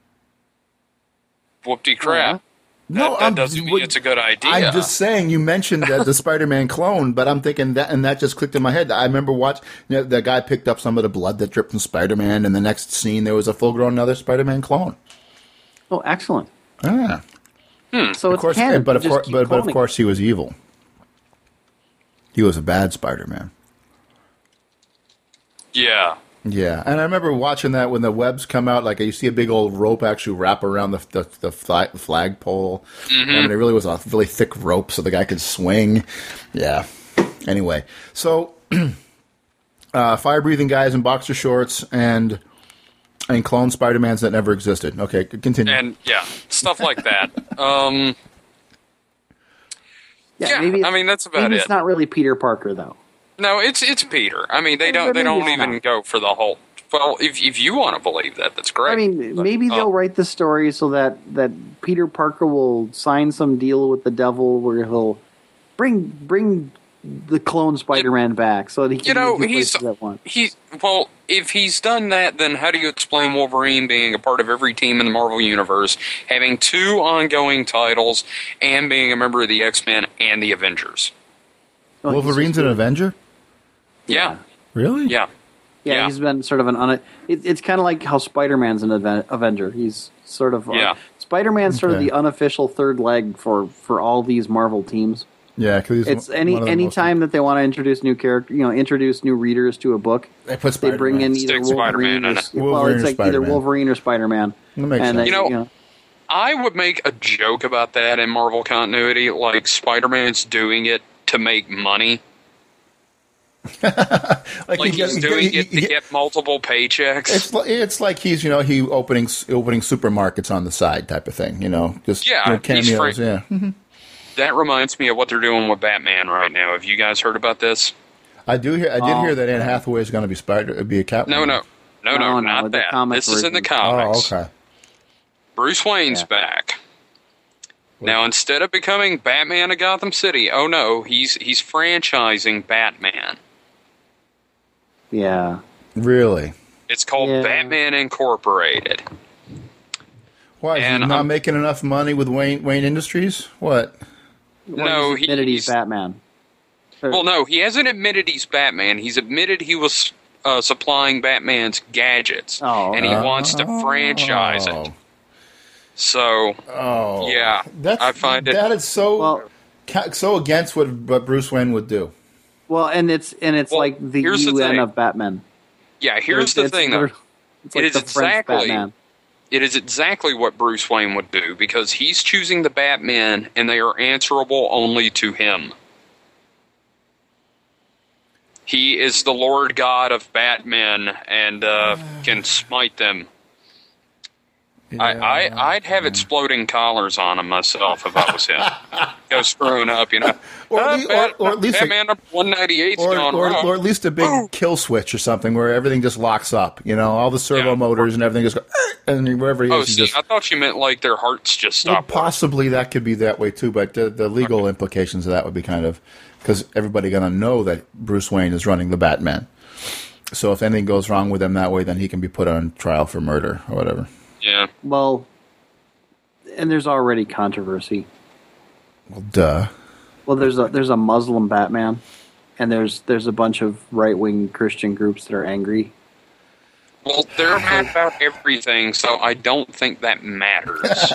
Whoopty crap. No, that, that I'm- doesn't mean wait, it's a good idea. I'm just saying you mentioned that the Spider-Man clone, but I'm thinking that, and that just clicked in my head. I remember watching, you know, the guy picked up some of the blood that dripped from Spider-Man, and the next scene there was a full-grown another Spider-Man clone. Oh, excellent. Ah, So of it's course, canon. but of Just course, keep but, but of cloning. course, he was evil. He was a bad Spider-Man. Yeah. Yeah, and I remember watching that when the webs come out. Like you see a big old rope actually wrap around the the, the flag, flagpole. Mm-hmm. I mean, it really was a really thick rope so the guy could swing. Yeah. Anyway, so uh, fire-breathing guys in boxer shorts and and clone Spider-Mans that never existed. Okay, continue. And, yeah, stuff like that. Um, yeah, maybe I mean, that's about maybe it. it's not really Peter Parker though. No, it's it's Peter. I mean, they don't they Maybe don't it's even not. go for the whole. Well, if if you want to believe that, that's great. I mean, But, maybe uh, they'll write the story so that, that Peter Parker will sign some deal with the devil where he'll bring bring the clone Spider-Man back so that he can You know, be in two he's places at once. he. Well, if he's done that, then how do you explain Wolverine being a part of every team in the Marvel universe, having two ongoing titles, and being a member of the X-Men and the Avengers? Oh, he's Wolverine's just- an Avenger? Yeah, Really? yeah. Yeah, Yeah. he's been sort of an. Un- it, it's kind of like how Spider-Man's an Aven- Avenger. He's sort of. Uh, Yeah. Spider-Man's sort of Okay. the unofficial third leg for, for all these Marvel teams. Yeah, because It's any any time that they want to introduce new character, you know, introduce new readers to a book, they put they bring in Spider-Man. either Stick Wolverine, Spider-Man or, in it. well, Wolverine it's or like either Spider-Man. Wolverine or Spider-Man. That makes and sense. they- You know- I would make a joke about that in Marvel continuity, like Spider-Man's doing it to make money. like, Like you get- he's you doing get- it to you get- get multiple paychecks. It's like, it's like he's, you know, he opening opening supermarkets on the side type of thing, you know, just Yeah, you know, he's cameos. free. Yeah, That reminds me of what they're doing with Batman right now. Have you guys heard about this? I do hear. I did Oh. hear that Anne Hathaway is going to be Spider, be a Catwoman. No, no, no, no, No, no, not the that. comic This is in the version. comics. Oh, okay. Bruce Wayne's Yeah. back. Now, instead of becoming Batman of Gotham City, oh no, he's he's franchising Batman. Yeah. Really? It's called Yeah. Batman Incorporated. Why is And he not I'm- making enough money with Wayne Wayne Industries? What? Well, No, he's admitted he's he's- Batman. Or- Well, no, he hasn't admitted he's Batman. He's admitted he was uh, supplying Batman's gadgets, Oh, and he okay. wants to franchise it. So, Oh, yeah, That's, I find it. that is so Well- ca- so against what, what Bruce Wayne would do. Well, and it's and it's Well, like the here's the U N thing. of Batman. Yeah, here's It's- the it's thing, though. literally- It's like It is the French exactly- Batman. It is exactly what Bruce Wayne would do because he's choosing the Batman, and they are answerable only to him. He is the Lord God of Batmen and uh, can smite them. I, I, I'd have exploding collars on him myself if I was him. Go screwing up, you know. Or at Uh, lea- Bat- or- or at least a- Batman one ninety-eight's Or, gone or, wrong. or at least a big kill switch or something where everything just locks up. You know, all the servo Yeah. motors and everything just go, "Eh," and wherever he Oh, is, he see, just. I thought you meant like their hearts just Well, stop working. possibly that could be that way too, but the, the legal implications of that would be kind of because everybody going to know that Bruce Wayne is running the Batman. So if anything goes wrong with him that way, then he can be put on trial for murder or whatever. Yeah. Well, and there's already controversy. Well, duh. Well, there's a there's a Muslim Batman, and there's there's a bunch of right wing Christian groups that are angry. Well, they're mad about everything, so I don't think that matters.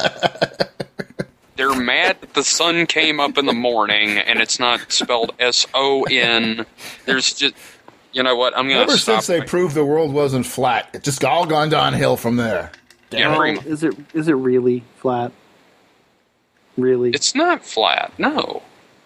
They're mad that the sun came up in the morning and it's not spelled S O N. There's just, you know what? I'm going Ever to stop. since they proved the world wasn't flat, it just all gone downhill from there. Yeah, Well, pretty much. is it is it really flat? Really? It's not flat. No,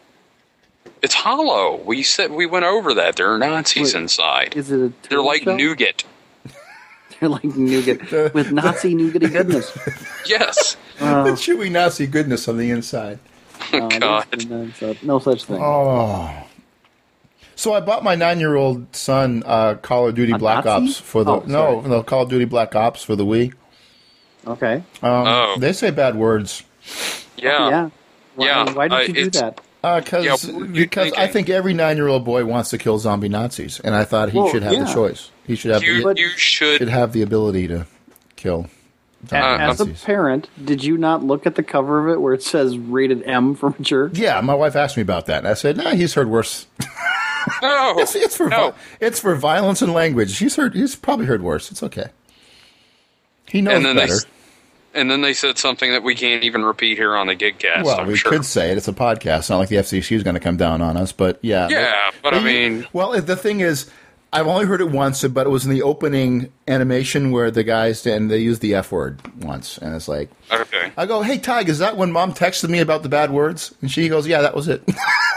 it's hollow. We said we went over that. There are Nazis Wait, inside. is it a They're turtle like shell? nougat. They're like nougat with Nazi nougaty goodness. Yes. Oh, The chewy Nazi goodness on the inside. no, God. there's- there's, uh, no such thing. Oh. So I bought my nine-year-old son uh, Call of Duty A Black Nazi? Ops for the Oh, no, sorry. no Call of Duty Black Ops for the Wii. Okay. Um, Oh. They say bad words Yeah. yeah. Why, yeah, Why did uh, you do it's- that? uh, cause, Yeah, what were you because I thinking? think every nine-year-old boy wants to kill zombie Nazis, and I thought he Well, should have yeah. the choice. He should have You, the, you should should. have the ability to kill zombie Uh, As a Nazis. parent, did you not look at the cover of it where it says rated M for mature? Yeah, my wife asked me about that, and I said, "Nah, he's heard worse. No. it's, it's for no. vi- it's for violence and language. He's heard. He's probably heard worse. It's okay. He knows And then they better." s- And then they said something that we can't even repeat here on the Gigcast. Well, I'm we sure. could say it. It's a podcast. It's not like the F C C is going to come down on us, but yeah. Yeah, but I you- mean- well, the thing is, I've only heard it once, but it was in the opening animation where the guys and they used the F word once, and it's like, Okay. I go, "Hey, Tig, is that when Mom texted me about the bad words?" And she goes, "Yeah, that was it."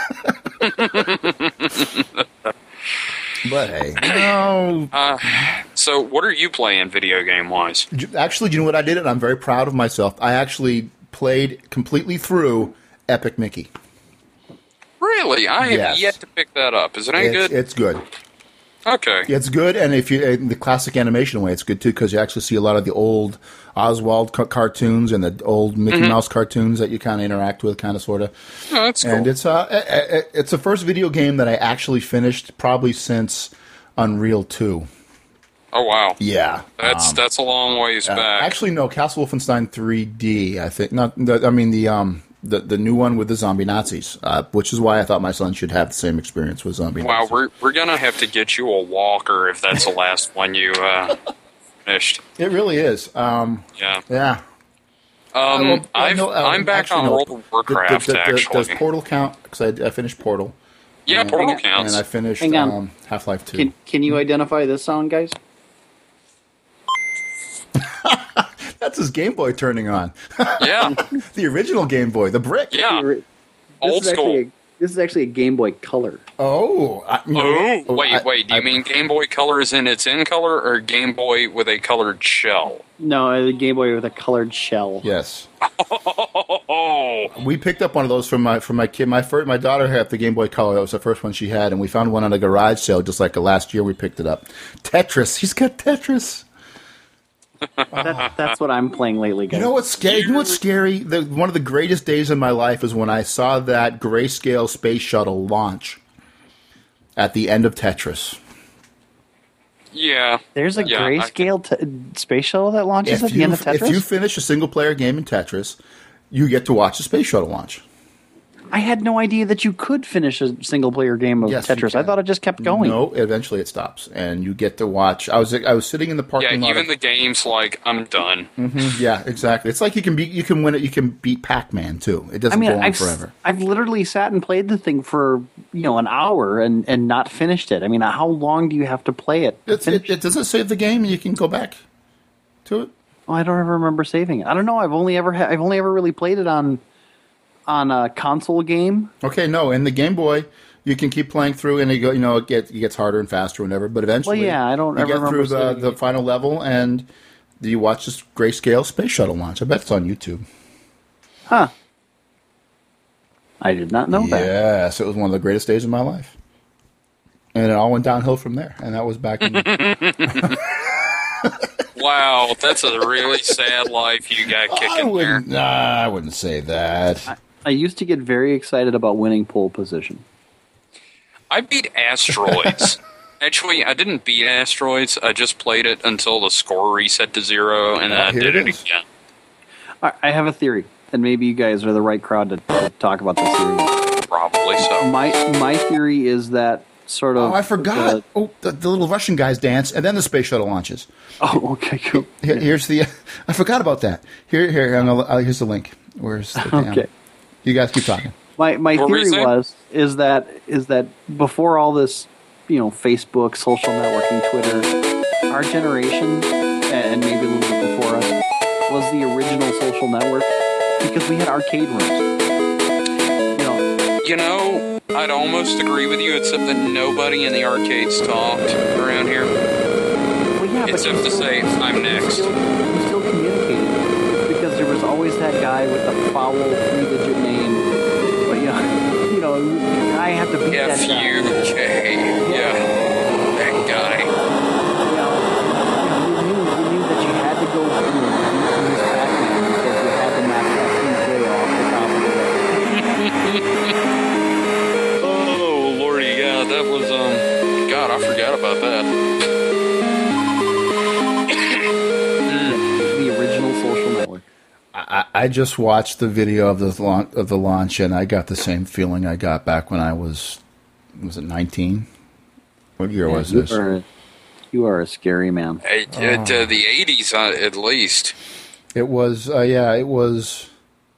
But hey, no. Uh, so, what are you playing video game wise? Actually, do you know what I did? And I'm very proud of myself. I actually played completely through Epic Mickey. Really? I have Yes. yet to pick that up. Is it any It's, good? it's good. Okay. It's good, and if you in the classic animation way, it's good too because you actually see a lot of the old Oswald ca- cartoons and the old Mickey Mm-hmm. Mouse cartoons that you kind of interact with, kind of sort of. Oh, that's cool. And it's uh, a- a- it's the first video game that I actually finished probably since Unreal two. oh, wow. Yeah, That's um, that's a long ways uh, back. actually no, Castle Wolfenstein three D. I think not. The, I mean the um the the new one with the zombie Nazis, uh, which is why I thought my son should have the same experience with zombie. Wow, Nazis. we're we're gonna have to get you a walker if that's the last one you uh, finished. It really is. Um, Yeah. yeah. Um, Well, I I've, know- uh, I'm back actually, on no. World of Warcraft. The- the- the- actually, Does Portal count? Because I, I finished Portal. yeah, and, Portal Hang on. counts. And I finished Hang on. um, Half-Life two. Can Can you identify this sound, guys? That's his Game Boy turning on. yeah, The original Game Boy, the brick. yeah, This old is actually school. a, this is actually a Game Boy Color. Oh. I, you know, Oh, wait, I- wait. Do you I- mean Game Boy Color is in its in color, or Game Boy with a colored shell? No, the Game Boy with a colored shell. Yes. Oh, We picked up one of those from my from my kid. My first, my daughter had the Game Boy Color. That was the first one she had, and we found one on a garage sale just like last year. We picked it up. Tetris. He's got Tetris. That, that's what I'm playing lately, guys. You know what's scary? You know what's scary? The, one of the greatest days of my life is when I saw that grayscale space shuttle launch at the end of Tetris. Yeah. There's a Yeah, grayscale t- space shuttle that launches If at the you, end of Tetris? if you finish a single player game in Tetris, you get to watch the space shuttle launch. I had no idea that you could finish a single player game of Yes, you Tetris. I can. thought it just kept going. No, eventually it stops, and you get to watch. I was I was sitting in the Yeah, parking lot. even of- the game's like, I'm done. Mhm, yeah, exactly. It's like you can beat, you can win it. You can beat Pac-Man too. It doesn't I mean, go on I've, forever. I've literally sat and played the thing for, you know, an hour and, and not finished it. I mean, how long do you have to play it? to It's, finish it, it doesn't save the game, and you can go back to it. Oh, I don't ever remember saving it. I don't know. I've only ever ha- I've only ever really played it on on a console game. Okay, no, in the Game Boy, you can keep playing through, and you go, you know, it gets it gets harder and faster, and whatever. But eventually, Well, yeah, I don't you ever get remember through the, saving the it. final level, and you watch this grayscale space shuttle launch. I bet it's on YouTube. Huh. I did not know that. Yes, it was one of the greatest days of my life, and it all went downhill from there. And that was back in. Wow, that's a really sad life you got I kicking there. wouldn't. Nah, I wouldn't say that. I used to get very excited about winning pole position. I beat Asteroids. Actually, I didn't beat Asteroids. I just played it until the score reset to zero, and then Ah, I here did it it is. again. I I have a theory, and maybe you guys are the right crowd to, to talk about this theory. Probably so. My my theory is that sort of. Oh, I forgot. the- oh, the, the little Russian guys dance, and then the space shuttle launches. oh, okay, cool. Here, here's the. I forgot about that. Here, here. I'm gonna, uh, here's the link. Where's the damn? Okay. You guys keep talking. My my What were you theory saying? was is that is that before all this, you know, Facebook, social networking, Twitter, our generation, and maybe a little bit before us, was the original social network because we had arcade rooms. You know, You know, I'd almost agree with you, except that nobody in the arcades talked around here. well, yeah, but Except you to still- say, I'm you next. Still, you still communicated because there was always that guy with the foul three-digit name. But you know, you know, I have to beat that F guy. U K. Yeah. That guy. You know, you knew, you knew that you had to go through and use Pac-Man because you had to knock that T J off the top of the Oh, lordy, yeah, that was, um, God, I forgot about that. the original social network. I, I just watched the video of the launch, of the launch, and I got the same feeling I got back when I was was it nineteen? What year was you this? Are, you are a scary man. It, it, uh, the eighties, uh, at least. It was uh, yeah, it was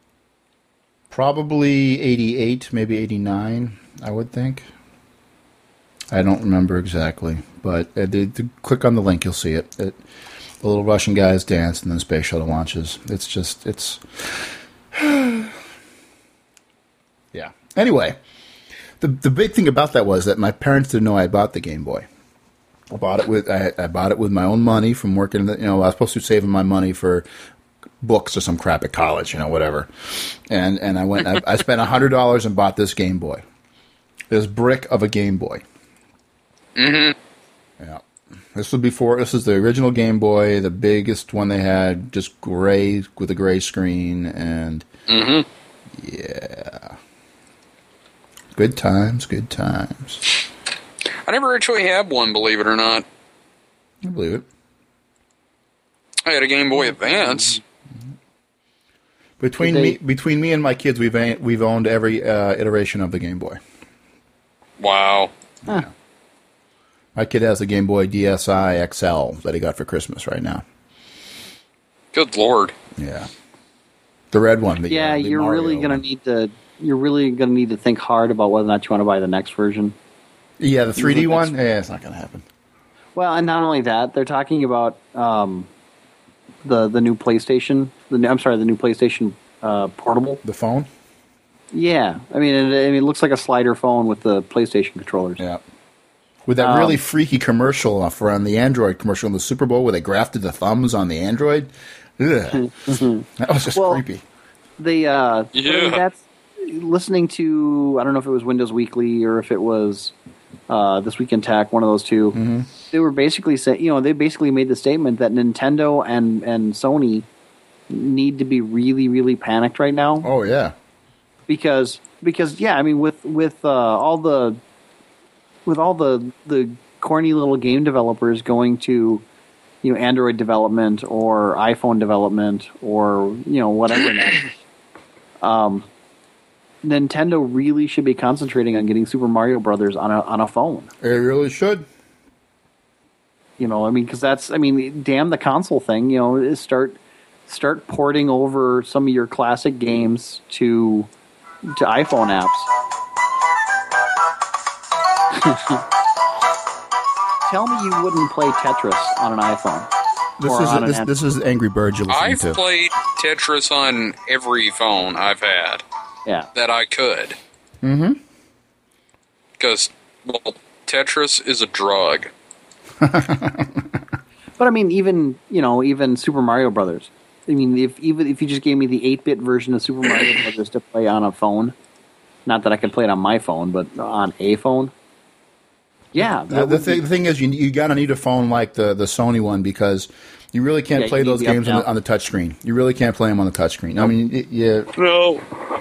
probably eighty-eight, maybe eighty-nine. I would think. I don't remember exactly, but uh, the, the, click on the link, you'll see it. it. The little Russian guys dance, and then space shuttle launches. It's just, it's, yeah. Anyway, the the big thing about that was that my parents didn't know I bought the Game Boy. I bought it with I, I bought it with my own money from working. You know, I was supposed to be saving my money for books or some crap at college, you know, whatever. And and I went. I, I spent a hundred dollars and bought this Game Boy. This brick of a Game Boy. Mm-hmm. Yeah. This was before. This is the original Game Boy, the biggest one they had, just gray with a gray screen, and Mm-hmm. yeah, good times, good times. I never actually had one, believe it or not. I believe it. I had a Game Boy Advance. Between Did me, they- between me and my kids, we've a- we've owned every uh, iteration of the Game Boy. Wow. Huh. My kid has the Game Boy D S i X L that he got for Christmas right now. Good Lord. Yeah, the red one. The, Yeah, uh, the you're Mario really gonna one. need to. You're really gonna need to think hard about whether or not you want to buy the next version. Yeah, the three D the next- one. Yeah, it's not going to happen. Well, and not only that, they're talking about um, the the new PlayStation. The new, I'm sorry, the new PlayStation uh, Portable. The phone. Yeah, I mean, it, I mean, it looks like a slider phone with the PlayStation controllers. Yeah. With that Um, really freaky commercial off on the Android commercial in the Super Bowl where they grafted the thumbs on the Android. Ugh. That was just Well, creepy. The uh, Yeah. I mean, that's listening to. I don't know if it was Windows Weekly or if it was uh, This Week in Tech, one of those two. Mm-hmm. They were basically saying, you know, they basically made the statement that Nintendo and and Sony need to be really, really panicked right now. Oh, yeah. because because yeah, I mean with with uh, all the with all the the corny little game developers going to, you know, Android development or iPhone development or, you know, whatever next. Um, Nintendo really should be concentrating on getting Super Mario Brothers on a on a phone. It really should. You know, I mean, because that's, I mean, damn the console thing. You know, is start start porting over some of your classic games to to iPhone apps. Tell me you wouldn't play Tetris on an iPhone. This or is on an this, Android. this is Angry Birds you're listening I've to. played Tetris on every phone I've had Yeah. that I could. Mm-hmm. Because, well, Tetris is a drug. But I mean, even, you know, even Super Mario Brothers. I mean, if even if you just gave me the eight-bit version of Super Mario Brothers to play on a phone, not that I can play it on my phone, but on a phone, yeah. Uh, that the, would thing, be- the thing is, you you gotta need a phone like the, the Sony one because you really can't Yeah, play you need those the up games on the, down. on the touchscreen. You really can't play them on the touchscreen. I mean, it, yeah, No.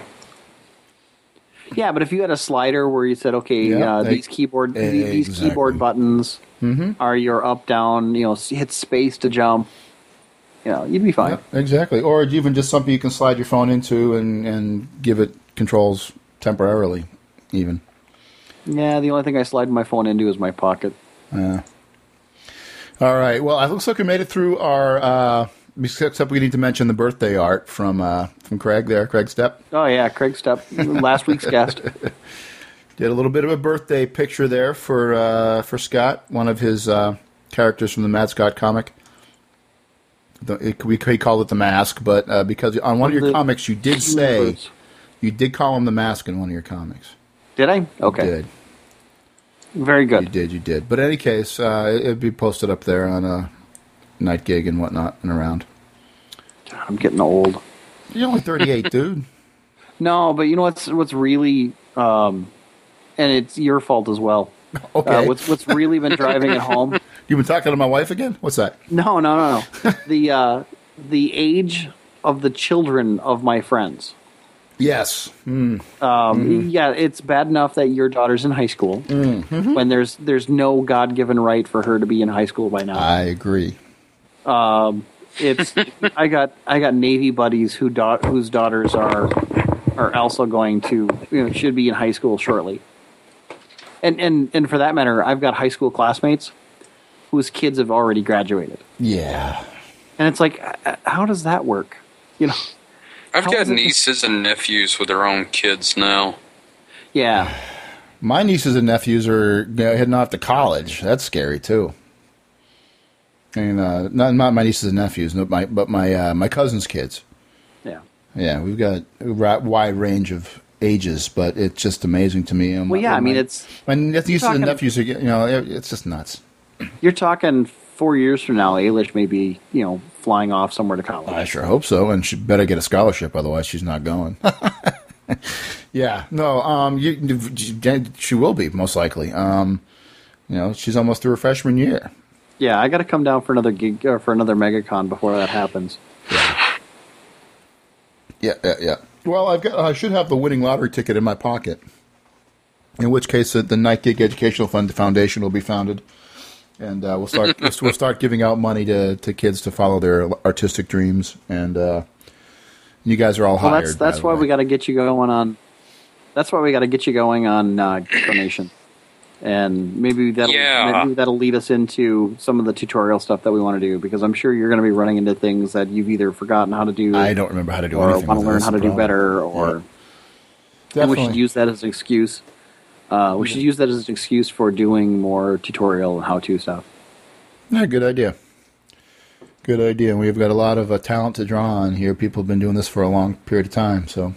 yeah, but if you had a slider where you said, okay, Yeah, uh, they- these keyboard these Exactly. keyboard buttons Mm-hmm. are your up down, you know, s- hit space to jump. You know, you'd be fine. yeah, exactly. Or even just something you can slide your phone into and, and give it controls temporarily, even. Yeah, the only thing I slide my phone into is my pocket. Yeah. All right. Well, it looks like we made it through our. Uh, except we need to mention the birthday art from uh, from Craig there, Craig Stepp. Oh yeah, Craig Stepp, last week's guest. Did a little bit of a birthday picture there for uh, for Scott, one of his uh, characters from the Matt Scott comic. The, it, we he called it the Mask, but uh, because on one of your The comics you did say Universe. you did call him the Mask in one of your comics. Did I? Okay, You did. very You good. did, you did. But in any case, uh, it, it'd be posted up there on a night gig and whatnot and around. God, I'm getting old. You're only thirty-eight, dude. No, but you know what's what's really, um, and it's your fault as well. Okay. Uh, what's what's really been driving it home? You've been talking to my wife again? What's that? No, no, no, no. the uh, the age of the children of my friends. Yes. Mm. Um, Yeah, it's bad enough that your daughter's in high school Mm-hmm. when there's there's no God given right for her to be in high school by now. I agree. Um, it's I got I got Navy buddies who da- whose daughters are are also going to, you know, should be in high school shortly. And and and for that matter, I've got high school classmates whose kids have already graduated. Yeah. And it's like, uh, how does that work? You know? I've How got is it- nieces and nephews with their own kids now. Yeah. My nieces and nephews are you know, heading off to college. That's scary too. And uh, not not my nieces and nephews, no, my but my uh, my cousin's kids. Yeah. Yeah, we've got a ra- wide range of ages, but it's just amazing to me. And Well, my- yeah, I mean, my- it's my nieces talking- and nephews are get- you know it- it's just nuts. you're talking four years from now, Ailish may be, you know, flying off somewhere to college. I sure hope so, and she better get a scholarship, otherwise she's not going. Yeah, no, um, you, she will be most likely. Um, you know, she's almost through her freshman year. Yeah, I got to come down for another gig or for another MegaCon before that happens. Yeah, yeah, yeah. Well, I've got, I should have the winning lottery ticket in my pocket. In which case, the, the Night Gig Educational Fund Foundation will be founded, and uh, we'll start we'll, we'll start giving out money to, to kids to follow their artistic dreams. And uh, you guys are all Well, hired. that's by that's the why way. we got to get you going on. That's why we got to get you going on uh, donation, and maybe that'll Yeah. maybe that'll lead us into some of the tutorial stuff that we want to do, because I'm sure you're going to be running into things that you've either forgotten how to do, I don't remember how to do or anything. want to with learn this, how to the do problem. better, or Yeah. and we should Definitely. use that as an excuse. Uh, we should use that as an excuse for doing more tutorial and how-to stuff. Yeah, good idea. Good idea. We've got a lot of uh, talent to draw on here. People have been doing this for a long period of time, so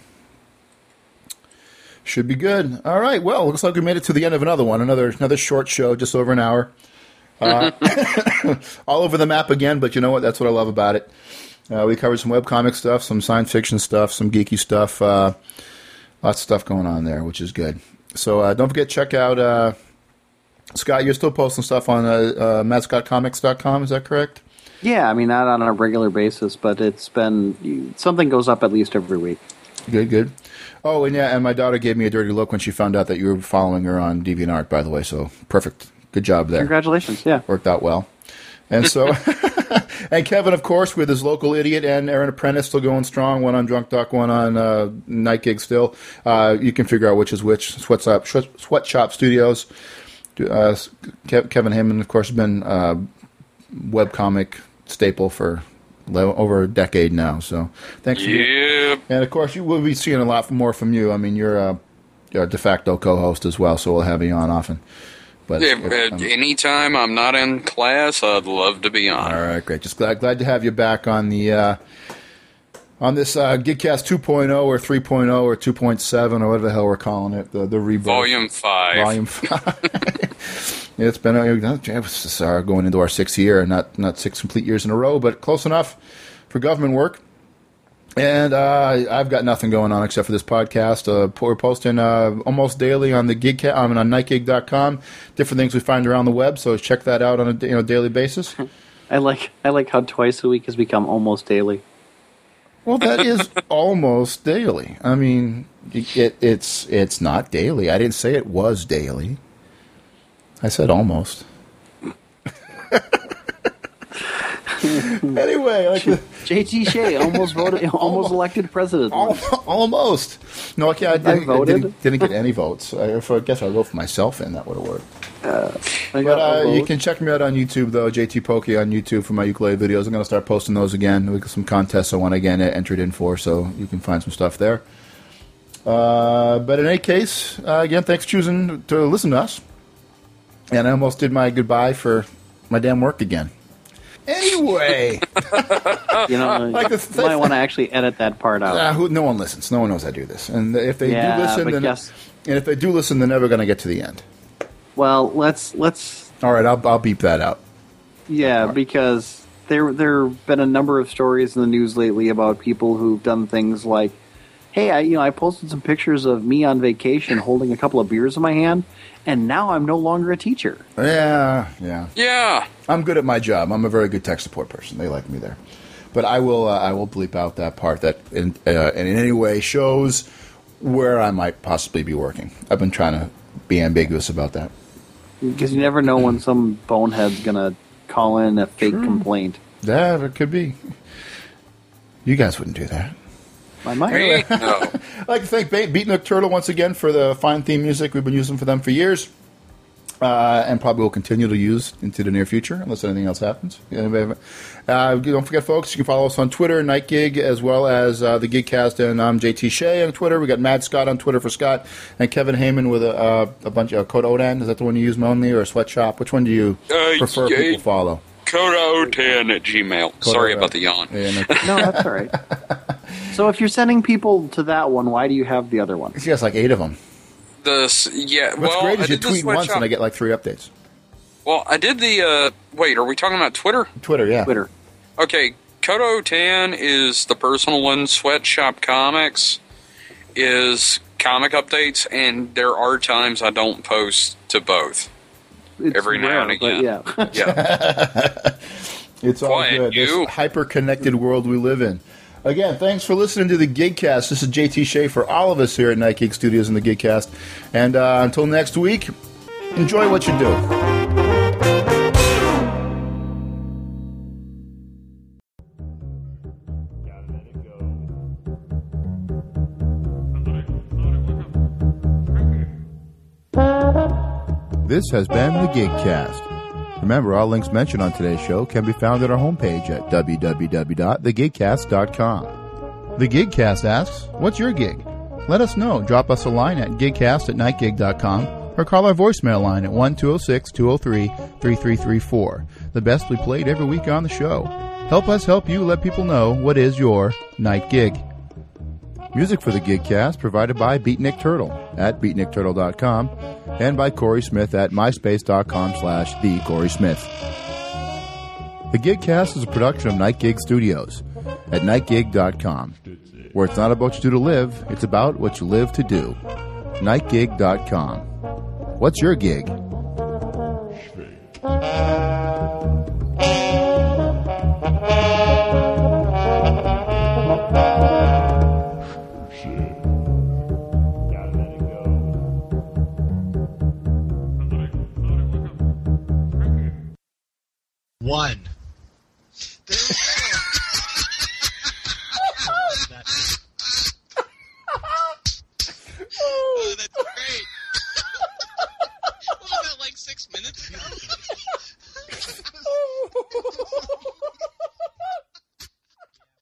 should be good. All right. Well, looks like we made it to the end of another one. Another another short show, just over an hour. Uh, all over the map again, but you know what? That's what I love about it. Uh, we covered some webcomic stuff, some science fiction stuff, some geeky stuff. Uh, lots of stuff going on there, which is good. So uh, don't forget, check out uh, Scott. You're still posting stuff on uh, uh, matt scott comics dot com. Is that correct? Yeah, I mean, not on a regular basis, but it's been something goes up at least every week. Good, good. Oh, and yeah, and my daughter gave me a dirty look when she found out that you were following her on DeviantArt, by the way. So perfect, good job there. Congratulations, yeah. Worked out well. And so, and Kevin, of course, with his local idiot and Aaron Apprentice still going strong, one on Drunk Duck, one on uh, Night Gig still. Uh, you can figure out which is which. Sweatshop, Sweatshop Studios. Uh, Kevin Heyman, of course, has been uh, webcomic staple for over a decade now. So thanks. Yeah. For and, of course, you will be seeing a lot more from you. I mean, you're a, you're a de facto co-host as well, so we'll have you on often. But yeah, if, um, anytime I'm not in class, I'd love to be on. All right, great. Just glad glad to have you back on the uh, on this uh, Gigcast two point oh or three point oh or two point seven or whatever the hell we're calling it. The the rebirth. Volume five. Volume five. It's been uh, uh, going into our sixth year, not not six complete years in a row, but close enough for government work. And uh, I've got nothing going on except for this podcast. Uh, we're posting uh, almost daily on the Gigcast, I mean, on night gig dot com, different things we find around the web. So check that out on a you know daily basis. I like I like how twice a week has become almost daily. Well, that is almost daily. I mean, it, it's it's not daily. I didn't say it was daily. I said almost. Anyway, like the, J T Shea almost voted, almost elected president. Almost. No, okay, I didn't, I voted. I didn't, didn't get any votes. I, if I guess I'll vote for myself in. That would have worked. Uh, I but got uh, a you vote. can check me out on YouTube, though, J T Pokey on YouTube for my ukulele videos. I'm going to start posting those again. We've got some contests I want to get entered in for, so you can find some stuff there. Uh, but in any case, uh, again, thanks for choosing to listen to us. And I almost did my goodbye for my damn work again. Anyway, You know, Like you the- might want to actually edit that part out. uh, who, no one listens. No one knows I do this. And if they Yeah, do listen, but then, guess- and if they do listen, they're never going to get to the end. Well, let's let's All right, I'll, I'll beep that out. yeah, right. because there there have been a number of stories in the news lately about people who've done things like, hey, I you know I posted some pictures of me on vacation holding a couple of beers in my hand, and now I'm no longer a teacher. Yeah, yeah. Yeah. I'm good at my job. I'm a very good tech support person. They like me there. But I will uh, I will bleep out that part that in, uh, in any way shows where I might possibly be working. I've been trying to be ambiguous about that. Because you never know when some bonehead's gonna call in a fake complaint. Yeah, it could be. You guys wouldn't do that. I might. Me? No. I'd like to thank Be- Beatnik Turtle once again for the fine theme music. We've been using for them for years. Uh, and probably will continue to use into the near future, unless anything else happens. Uh, don't forget, folks, you can follow us on Twitter, Night Gig, as well as uh, the Gigcast, and I'm J T Shea on Twitter. We got Mad Scott on Twitter for Scott, and Kevin Heyman with a, uh, a bunch of Code Odan. Is that the one you use mainly, or Sweatshop? Which one do you Uh, prefer yeah. people follow? Coda O ten at Gmail. Sorry about the yawn. Yeah, no, No, that's all right. So if you're sending people to that one, why do you have the other one? he has like eight of them. This, yeah. What's well, great I is you did the tweet once sweatshop- and I get like three updates. Well, I did the. Uh, wait, are we talking about Twitter? Twitter, yeah. Twitter. Okay, Kodo ten is the personal one. Sweatshop Comics is comic updates, and there are times I don't post to both. It's Every now rare, and but again. yeah. Yeah. It's all Quiet, good. you. This hyper-connected world we live in. Again, thanks for listening to the Gigcast. This is J T Shea for all of us here at Night Gig Studios and the Gigcast. And uh, until next week, enjoy what you do. This has been the Gigcast. Remember, all links mentioned on today's show can be found at our homepage at w w w dot the gigcast dot com. The Gigcast asks, what's your gig? Let us know. Drop us a line at gigcast at night gig dot com or call our voicemail line at one two zero six, two zero three, three three three four. The best we played every week on the show. Help us help you let people know what is your night gig. Music for the Gigcast provided by Beatnik Turtle at beatnik turtle dot com and by Corey Smith at myspace dot com slash the Corey Smith. The Gigcast is a production of Night Gig Studios at night gig dot com, where it's not about what you do to live, it's about what you live to do. night gig dot com. What's your gig? One. There,